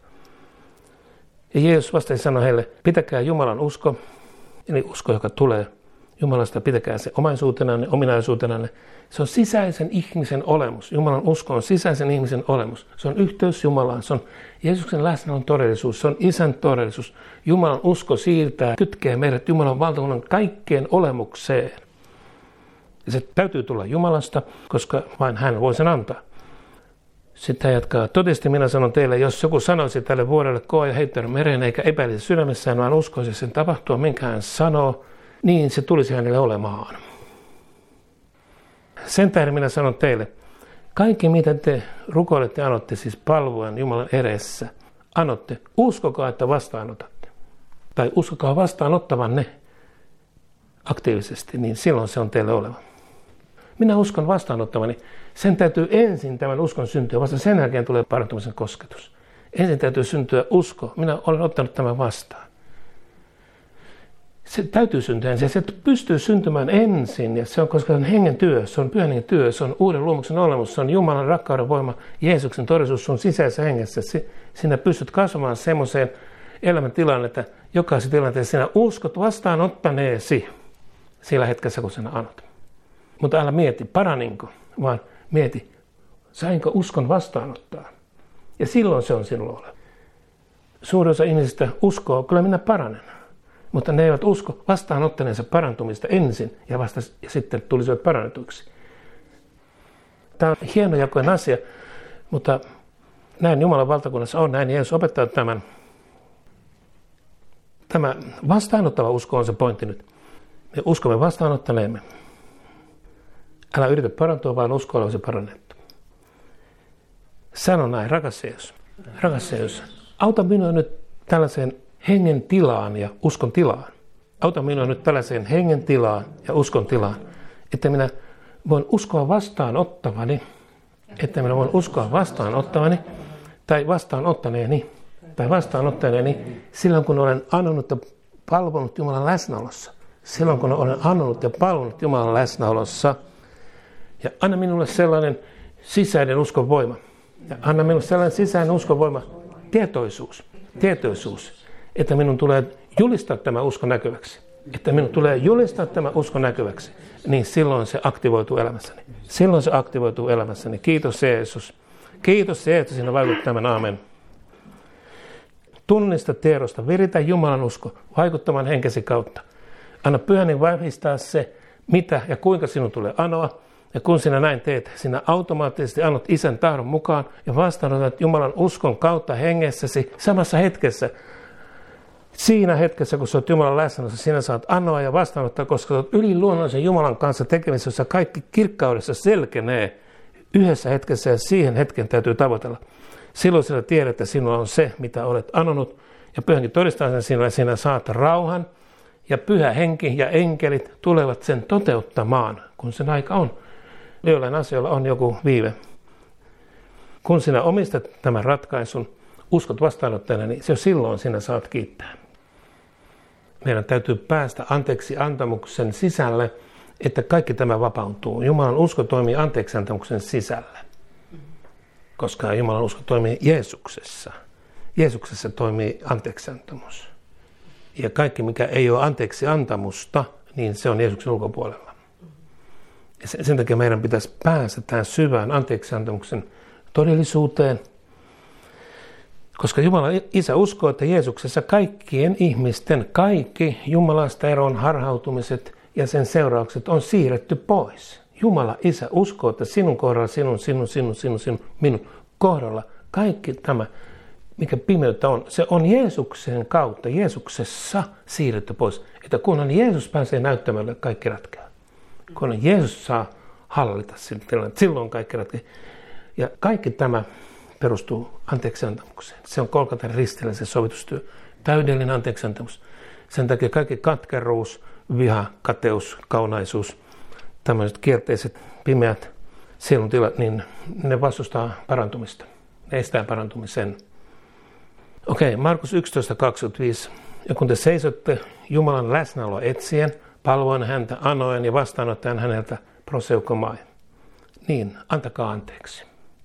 Ja Jeesus vastasi sanoi heille, pitäkää Jumalan usko, eli usko, joka tulee Jumalasta, pitäkää se omaisuutenanne, ominaisuutenanne. Se on sisäisen ihmisen olemus. Jumalan usko on sisäisen ihmisen olemus. Se on yhteys Jumalaan. Se on Jeesuksen läsnäolon todellisuus. Se on Isän todellisuus. Jumalan usko siirtää, kytkee meidät Jumalan valtakunnan kaikkeen olemukseen. Ja se täytyy tulla Jumalasta, koska vain hän voi sen antaa. Sitten hän jatkaa. Todesti minä sanon teille, jos joku sanoisi tälle vuorelle koe ja heittänyt mereen eikä epäilisi sydämessään, vaan uskoisi sen tapahtua, minkä hän sanoo, niin se tulisi hänelle olemaan. Sen tähden minä sanon teille, kaikki mitä te rukoilette ja anotte, siis palvuen Jumalan edessä, anotte, uskokaa, että vastaanotatte. Tai uskokaa vastaanottavanne aktiivisesti, niin silloin se on teille oleva. Minä uskon vastaanottavani. Sen täytyy ensin tämän uskon syntyä, vasta sen jälkeen tulee parantumisen kosketus. Ensin täytyy syntyä usko. Minä olen ottanut tämän vastaan. Se täytyy syntyä ensin. Se pystyy syntymään ensin, ja se on, koska se on hengen työ, se on pyhän hengen työ, se on uuden luomuksen olemus, se on Jumalan rakkauden voima, Jeesuksen todellisuus sun sisäisessä hengessä. Sinä pystyt kasvamaan semmoiseen elämäntilaan, että jokaisessa tilanteessa sinä uskot vastaanottaneesi sillä hetkessä, kun sinä annat. Mutta älä mieti, paraninko, vaan mieti, sainko uskon vastaanottaa. Ja silloin se on sinulla oleva. Suurin osa ihmisistä uskoo, kyllä minä paranen. Mutta ne eivät usko vastaanottaneensa parantumista ensin ja vasta ja sitten tulisivat parannetuiksi. Tämä on hienojakoinen asia, mutta näin Jumalan valtakunnassa on, näin Jeesus opettaa tämän. Tämä vastaanottava usko on se pointti nyt. Me uskomme vastaanottaneemme. Älä yritä parantua, vaan usko olevasi parannettu. Sano näin, rakas Jeesus. Rakas Jeesus, auta minua nyt tällaiseen hengen tilaan ja uskon tilaan. Auta minua nyt tällaiseen hengen tilaan ja uskon tilaan, että minä voin uskoa vastaanottavani, että minä voin uskoa vastaanottavani tai vastaanottaneeni tai vastaanottaneeni silloin, kun olen annonut ja palvonut Jumalan läsnäolossa. Silloin, kun olen annonut ja palvonut Jumalan läsnäolossa. Ja anna minulle sellainen sisäinen uskon voima. Ja anna minulle sellainen sisäinen uskon voima, tietoisuus, tietoisuus, että minun tulee julistaa tämä usko näkyväksi. Että minun tulee julistaa tämä usko näkyväksi. Niin silloin se aktivoituu elämässäni. Silloin se aktivoituu elämässäni. Kiitos Jeesus. Kiitos Jeesus, sinä vaikuttaa tämän. Aamen. Tunnista tiedosta, viritä Jumalan usko vaikuttamaan henkesi kautta. Anna Pyhäni vahvistaa se, mitä ja kuinka sinun tulee anoa. Ja kun sinä näin teet, sinä automaattisesti annat Isän tahdon mukaan ja vastaanotat Jumalan uskon kautta hengessäsi samassa hetkessä. Siinä hetkessä, kun sä oot Jumalan läsnäolossa, sinä saat anoa ja vastaanottaa, koska sä oot yliluonnollisen Jumalan kanssa tekemisissä, jossa kaikki kirkkaudessa selkenee yhdessä hetkessä ja siihen hetken täytyy tavoitella. Silloin sinä tiedät, että sinulla on se, mitä olet anonut ja Pyhänkin todistaa sen sinulle, sinä saat rauhan ja Pyhä Henki ja enkelit tulevat sen toteuttamaan, kun sen aika on. Joillain asioilla on joku viive. Kun sinä omistat tämän ratkaisun, uskot vastaanottajana, niin se silloin sinä saat kiittää. Meidän täytyy päästä anteeksi antamuksen sisälle, että kaikki tämä vapautuu. Jumalan usko toimii anteeksi antamuksen sisällä, koska Jumalan usko toimii Jeesuksessa. Jeesuksessa toimii anteeksi antamus. Ja kaikki, mikä ei ole anteeksi antamusta, niin se on Jeesuksen ulkopuolella. Ja sen takia meidän pitäisi päästä tähän syvään anteeksi antamuksen todellisuuteen, koska Jumala Isä uskoo, että Jeesuksessa kaikkien ihmisten kaikki Jumalasta eroon harhautumiset ja sen seuraukset on siirretty pois. Jumala Isä uskoo, että sinun kohdalla, sinun, sinun, sinun, sinun, sinun, minun kohdalla kaikki tämä, mikä pimeyttä on, se on Jeesuksen kautta, Jeesuksessa siirretty pois. Että kunhan Jeesus pääsee näyttämälle, kaikki ratkeaa. Kunhan Jeesus saa hallita silloin, silloin kaikki ratkeaa. Ja kaikki tämä perustuu anteeksiantamukseen. Se on Golgatan ristillä se sovitustyö. Täydellinen anteeksiantamus. Sen takia kaikki katkeruus, viha, kateus, kaunaisuus, tämmöiset kierteiset, pimeät sieluntilat, niin ne vastustaa parantumista. Ne estää parantumisen. Okei, Markus yksitoista kaksikymmentäviisi. Ja kun te seisotte Jumalan läsnäoloa etsien, palvoen häntä, anoen ja vastaanottaen häneltä proseukomai, niin antakaa anteeksi.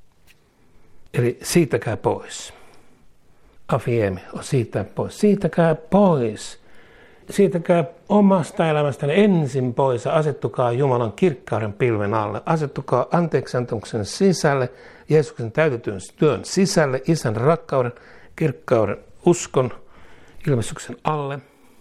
Eli siitäkää pois. Afiemi on siitä pois. Siitäkää pois. Siitäkää omasta elämästänne ensin pois ja asettukaa Jumalan kirkkauden pilven alle. Asettukaa anteeksiantamuksen sisälle, Jeesuksen täytetyn työn sisälle, Isän rakkauden, kirkkauden, uskon, ilmestyksen alle.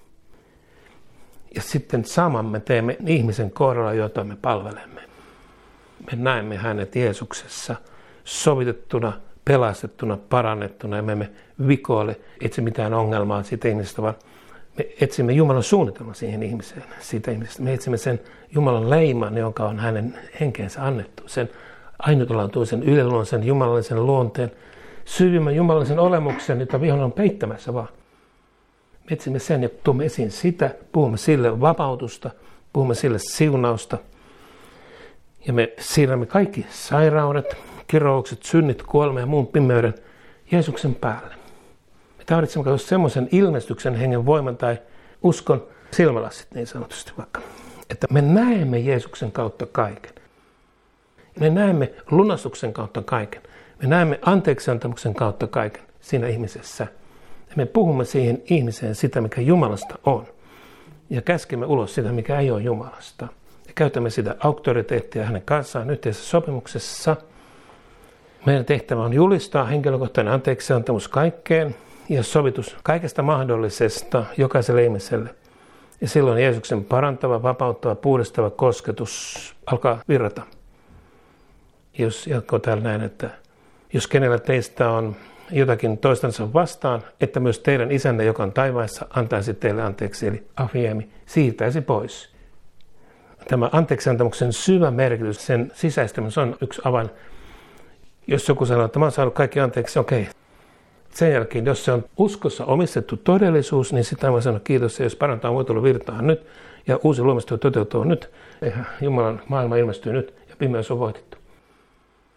Ja sitten saman me teemme ihmisen kohdalla, jota me palvelemme. Me näemme hänet Jeesuksessa sovitettuna, pelastettuna, parannettuna ja me emme vikoile etsi mitään ongelmaa siitä ihmisestä, vaan me etsimme Jumalan suunnitelman siihen ihmiseen, siitä ihmisestä. Me etsimme sen Jumalan leiman, jonka on hänen henkeensä annettu, sen ainutlaatuisen, yliluonnollisen, jumalallisen luonteen, syvimmän jumalallisen olemuksen, jota vihollinen on peittämässä vaan. Me etsimme sen ja tuomme esiin sitä, puhumme sille vapautusta, puhumme sille siunausta. Ja me siirrämme kaikki sairaudet, kiroukset, synnit, kuolema ja muun pimeyden Jeesuksen päälle. Me tarvitsemme katsoa semmoisen ilmestyksen hengen voiman tai uskon silmälassit niin sanotusti vaikka. Että me näemme Jeesuksen kautta kaiken. Me näemme lunastuksen kautta kaiken. Me näemme anteeksiantamuksen kautta kaiken siinä ihmisessä. Ja me puhumme siihen ihmiseen sitä, mikä Jumalasta on. Ja käskemme ulos sitä, mikä ei ole Jumalasta. Ja käytämme sitä auktoriteettia hänen kanssaan yhteisessä sopimuksessa. Meidän tehtävä on julistaa henkilökohtainen anteeksiantamus kaikkeen ja sovitus kaikesta mahdollisesta jokaiselle ihmiselle. Ja silloin Jeesuksen parantava, vapauttava, puhdistava kosketus alkaa virrata. Jos jatkoo täällä näin, että jos kenellä teistä on jotakin toistansa vastaan, että myös teidän isänne, joka on taivaissa, antaisi teille anteeksi, eli afiemi, siirtäisi pois. Tämä anteeksiantamuksen syvä merkitys, sen sisäistämys on yksi avain. Jos joku sanoo, että mä oon saanut kaikki anteeksi, okei. Sen jälkeen, jos se on uskossa omistettu todellisuus, niin sitä voi sanoa kiitos, jos parantaa muotoilu virtaa nyt, ja uusi luomistyö toteutuu nyt, ja Jumalan maailma ilmestyy nyt, ja pimeys on voitettu.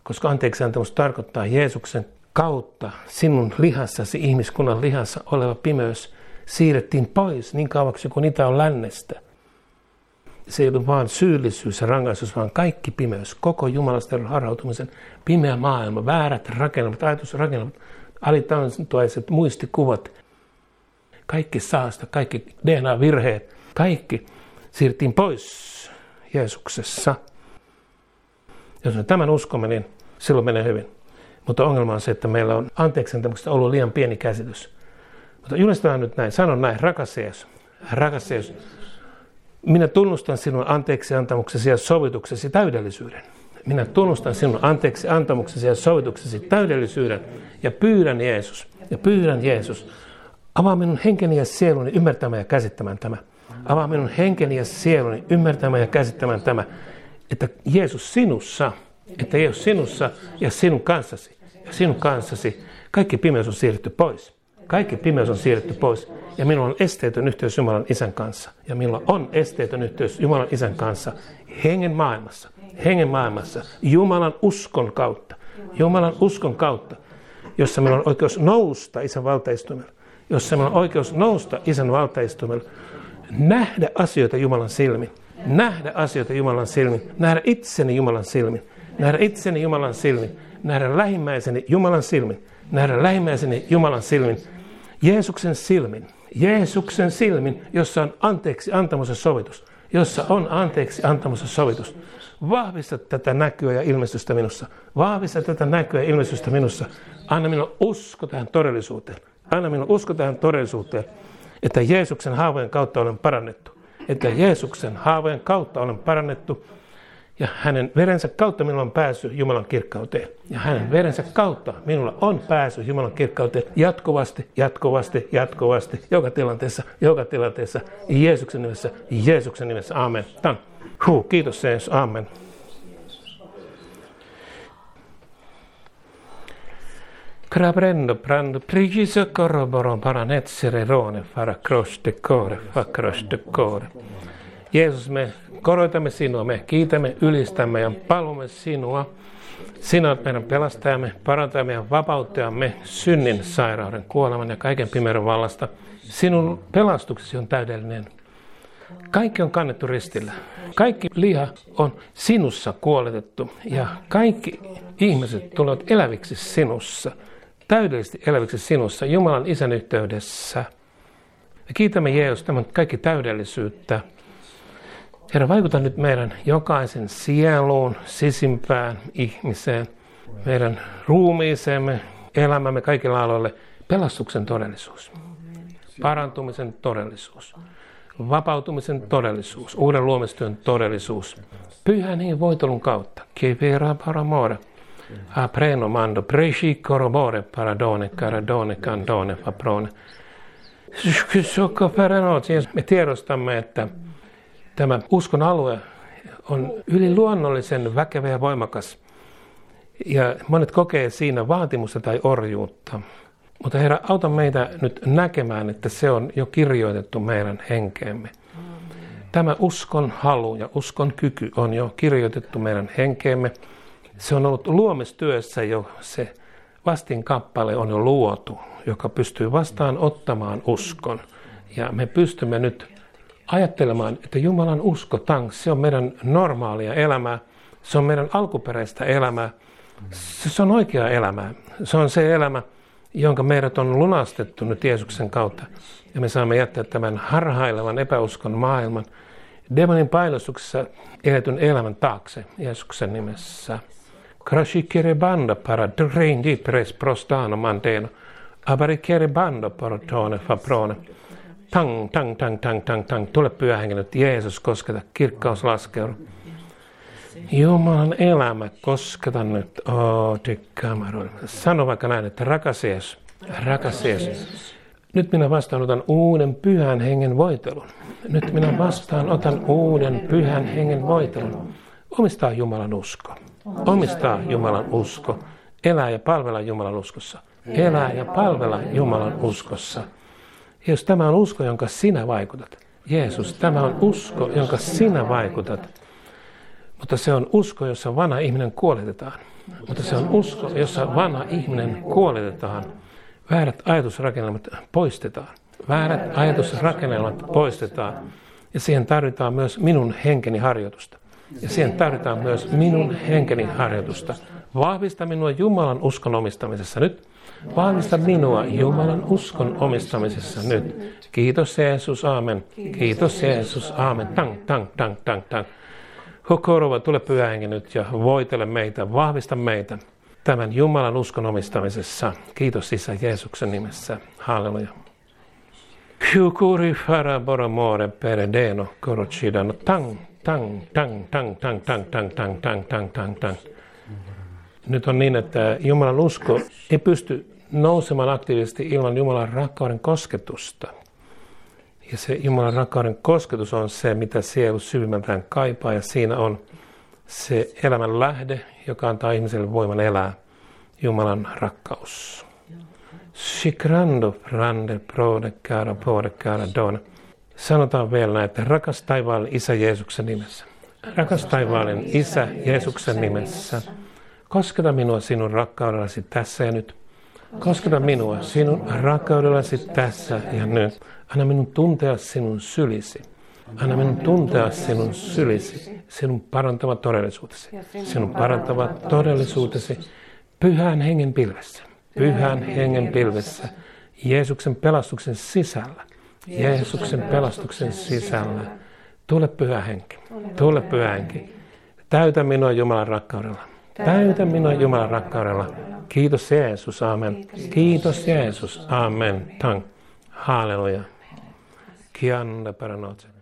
koska anteeksiantamus tarkoittaa Jeesuksen kautta sinun lihassasi, ihmiskunnan lihassa oleva pimeys siirrettiin pois niin kauaksi kuin niitä on lännestä. Se ei ollut vain syyllisyys ja rangaistus, vaan kaikki pimeys, koko Jumalasta harhautumisen pimeä maailma, väärät rakennelmat, ajatusrakennelmat, alitantuaiset muistikuvat, kaikki saasta, kaikki D N A-virheet, kaikki siirrettiin pois Jeesuksessa. Jos me tämän uskomme, niin silloin menee hyvin. Mutta ongelma on se, että meillä on anteeksiantamuksesta ollut liian pieni käsitys. Mutta julistetaan nyt näin, sanon näin, rakas Jeesus, rakas Jeesus, minä tunnustan sinun anteeksiantamuksesi ja sovituksesi täydellisyyden. Minä tunnustan sinun anteeksiantamuksesi ja sovituksesi täydellisyyden ja pyydän Jeesus, ja pyydän Jeesus, avaa minun henkeni ja sieluni ymmärtämään ja käsittämään tämä. Avaa minun henkeni ja sieluni ymmärtämään ja käsittämään tämä, että Jeesus sinussa, että Jeesus sinussa ja sinun kanssasi, ja sinun kanssasi, kaikki pimeys on siirretty pois. Kaikki pimeys on siirretty pois ja minulla on esteetön yhteys Jumalan Isän kanssa. Ja minulla on esteetön yhteys Jumalan Isän kanssa hengen maailmassa, hengen maailmassa, Jumalan uskon kautta, Jumalan uskon kautta, jossa minulla on oikeus nousta Isän valtaistuimella, jossa minulla on oikeus nousta Isän valtaistuimella, nähdä asioita Jumalan silmin, nähdä asioita Jumalan silmin, nähdä itseni Jumalan silmin, nähdä itseni Jumalan silmin, nähdä lähimmäiseni Jumalan silmin, nähdä lähimmäiseni Jumalan silmin, Jeesuksen silmin, Jeesuksen silmin, jossa on anteeksi antamus ja sovitus, jossa on anteeksi antamus ja sovitus. Vahvista tätä näkyä ja ilmestystä minussa. Vahvista tätä näkyä ja ilmestystä minussa. Anna minulle usko tähän todellisuuteen. Anna minulle usko tähän todellisuuteen, että Jeesuksen haavojen kautta olen parannettu. Että Jeesuksen haavojen kautta olen parannettu. Ja hänen verensä kautta minulla on pääsy Jumalan kirkkauteen. Ja hänen verensä kautta minulla on pääsy Jumalan kirkkauteen jatkuvasti, jatkuvasti, jatkuvasti, joka tilanteessa, joka tilanteessa, Jeesuksen nimessä, Jeesuksen nimessä, aamen. Tan. Huh, kiitos Jeesus, aamen. Crabrendo prando preciso corroboron para netsere rone fara cross de core, fa cross de core. Jeesus, me koroitamme sinua, me kiitämme, ylistämme ja palvomme sinua. Sinä olet meidän pelastajamme, parantajamme ja vapauttajamme synnin, sairauden, kuoleman ja kaiken pimeyden vallasta. Sinun pelastuksesi on täydellinen. Kaikki on kannettu ristillä. Kaikki liha on sinussa kuoletettu ja kaikki ihmiset tulevat eläviksi sinussa. Täydellisesti eläviksi sinussa, Jumalan Isän yhteydessä. Me kiitämme Jeesus tämän kaikki täydellisyyttä. Herra, vaikuta nyt meidän jokaisen sieluun, sisimpään ihmiseen, meidän ruumiiseemme, elämämme kaikilla aloilla, pelastuksen todellisuus, parantumisen todellisuus, vapautumisen todellisuus, uuden luomistyön todellisuus, pyhän hengen voitelun kautta, kevera paramore, apreno mando, preci corrobore, paradone, caradone, candone, faprone. Me tiedostamme, että tämä uskon alue on yliluonnollisen väkevä ja voimakas. Ja monet kokee siinä vaatimusta tai orjuutta. Mutta Herra, auta meitä nyt näkemään, että se on jo kirjoitettu meidän henkeemme. Tämä uskon halu ja uskon kyky on jo kirjoitettu meidän henkeemme. Se on ollut luomistyössä jo, se vastinkappale on jo luotu, joka pystyy vastaan ottamaan uskon. Ja me pystymme nyt ajattelemaan, että Jumalan usko, tanks, se on meidän normaalia elämää, se on meidän alkuperäistä elämää, se on oikeaa elämää. Se on se elämä, jonka meidät on lunastettu nyt Jeesuksen kautta. Ja me saamme jättää tämän harhailevan epäuskon maailman demonin painostuksessa eletyn elämän taakse Jeesuksen nimessä. Crashikere banda para reindi pres prostano manteno, abarikere banda portone faprone. Tang, tang, tang, tang, tang, tang. Tule pyhä henki nyt, Jeesus, kosketa, kirkkaus laskeudu. Jumalan elämä, kosketa nyt. Oh, tykkäämään. Sano vaikka näin, että rakas Jeesus, rakas Jeesus. Nyt minä vastaanotan uuden pyhän hengen voitelun. Nyt minä vastaanotan uuden pyhän hengen voitelun. Omistaa Jumalan usko. Omistaa Jumalan usko. Elää ja palvella Jumalan uskossa. Elää ja palvella Jumalan uskossa. Jeesus, tämä on usko, jonka sinä vaikutat. Jeesus, tämä on usko, jonka sinä vaikutat. Mutta se on usko, jossa vanha ihminen kuoletetaan. Mutta se on usko, jossa vanha ihminen kuoletetaan. Väärät ajatusrakennelmat poistetaan. Väärät ajatusrakennelmat poistetaan. Ja siihen tarvitaan myös minun henkeni harjoitusta. Ja siihen tarvitaan myös minun henkeni harjoitusta. Vahvista minua Jumalan uskon omistamisessa nyt. Vahvista minua Jumalan uskon omistamisessa nyt. Kiitos Jeesus, aamen. Kiitos Jeesus, aamen. Tang, tang, tang, tang, tang. Hukorova, tule Pyhä Henki nyt ja voitele meitä, vahvista meitä tämän Jumalan uskon omistamisessa. Kiitos Isä Jeesuksen nimessä. Halleluja. Kyukuri fara boramore peredeno korochidano. Tang, tang, tang, tang, tang, tang, tang, tang, tang, tang, tang, tang. Nyt on niin, että Jumalan usko ei pysty nousemaan aktiivisesti ilman Jumalan rakkauden kosketusta. Ja se Jumalan rakkauden kosketus on se, mitä sielu syvimmältään kaipaa, ja siinä on se elämän lähde, joka antaa ihmiselle voiman elää, Jumalan rakkaus. Shikrando prande prode cara pode cara dona. Sanotaan vielä näin, että rakas taivaallinen Isä Jeesuksen nimessä. Rakas taivaallinen Isä Jeesuksen nimessä. Kosketa minua sinun rakkaudellasi tässä ja nyt. Kosketa minua sinun rakkaudellasi tässä ja nyt. Anna minun tuntea sinun sylisi. Anna minun tuntea sinun sylisi. Sinun parantava todellisuutesi. Sinun parantava todellisuutesi. Pyhän hengen pilvessä. Pyhän hengen pilvessä. Jeesuksen pelastuksen sisällä. Jeesuksen pelastuksen sisällä. Tule Pyhä Henki. Tule Pyhä Henki. Täytä minua Jumalan rakkaudella. Täytä minua Jumalan rakkaudella. Kiitos Jeesus, aamen. Kiitos Jeesus, aamen. Tang. Halleluja. Kianda per noche.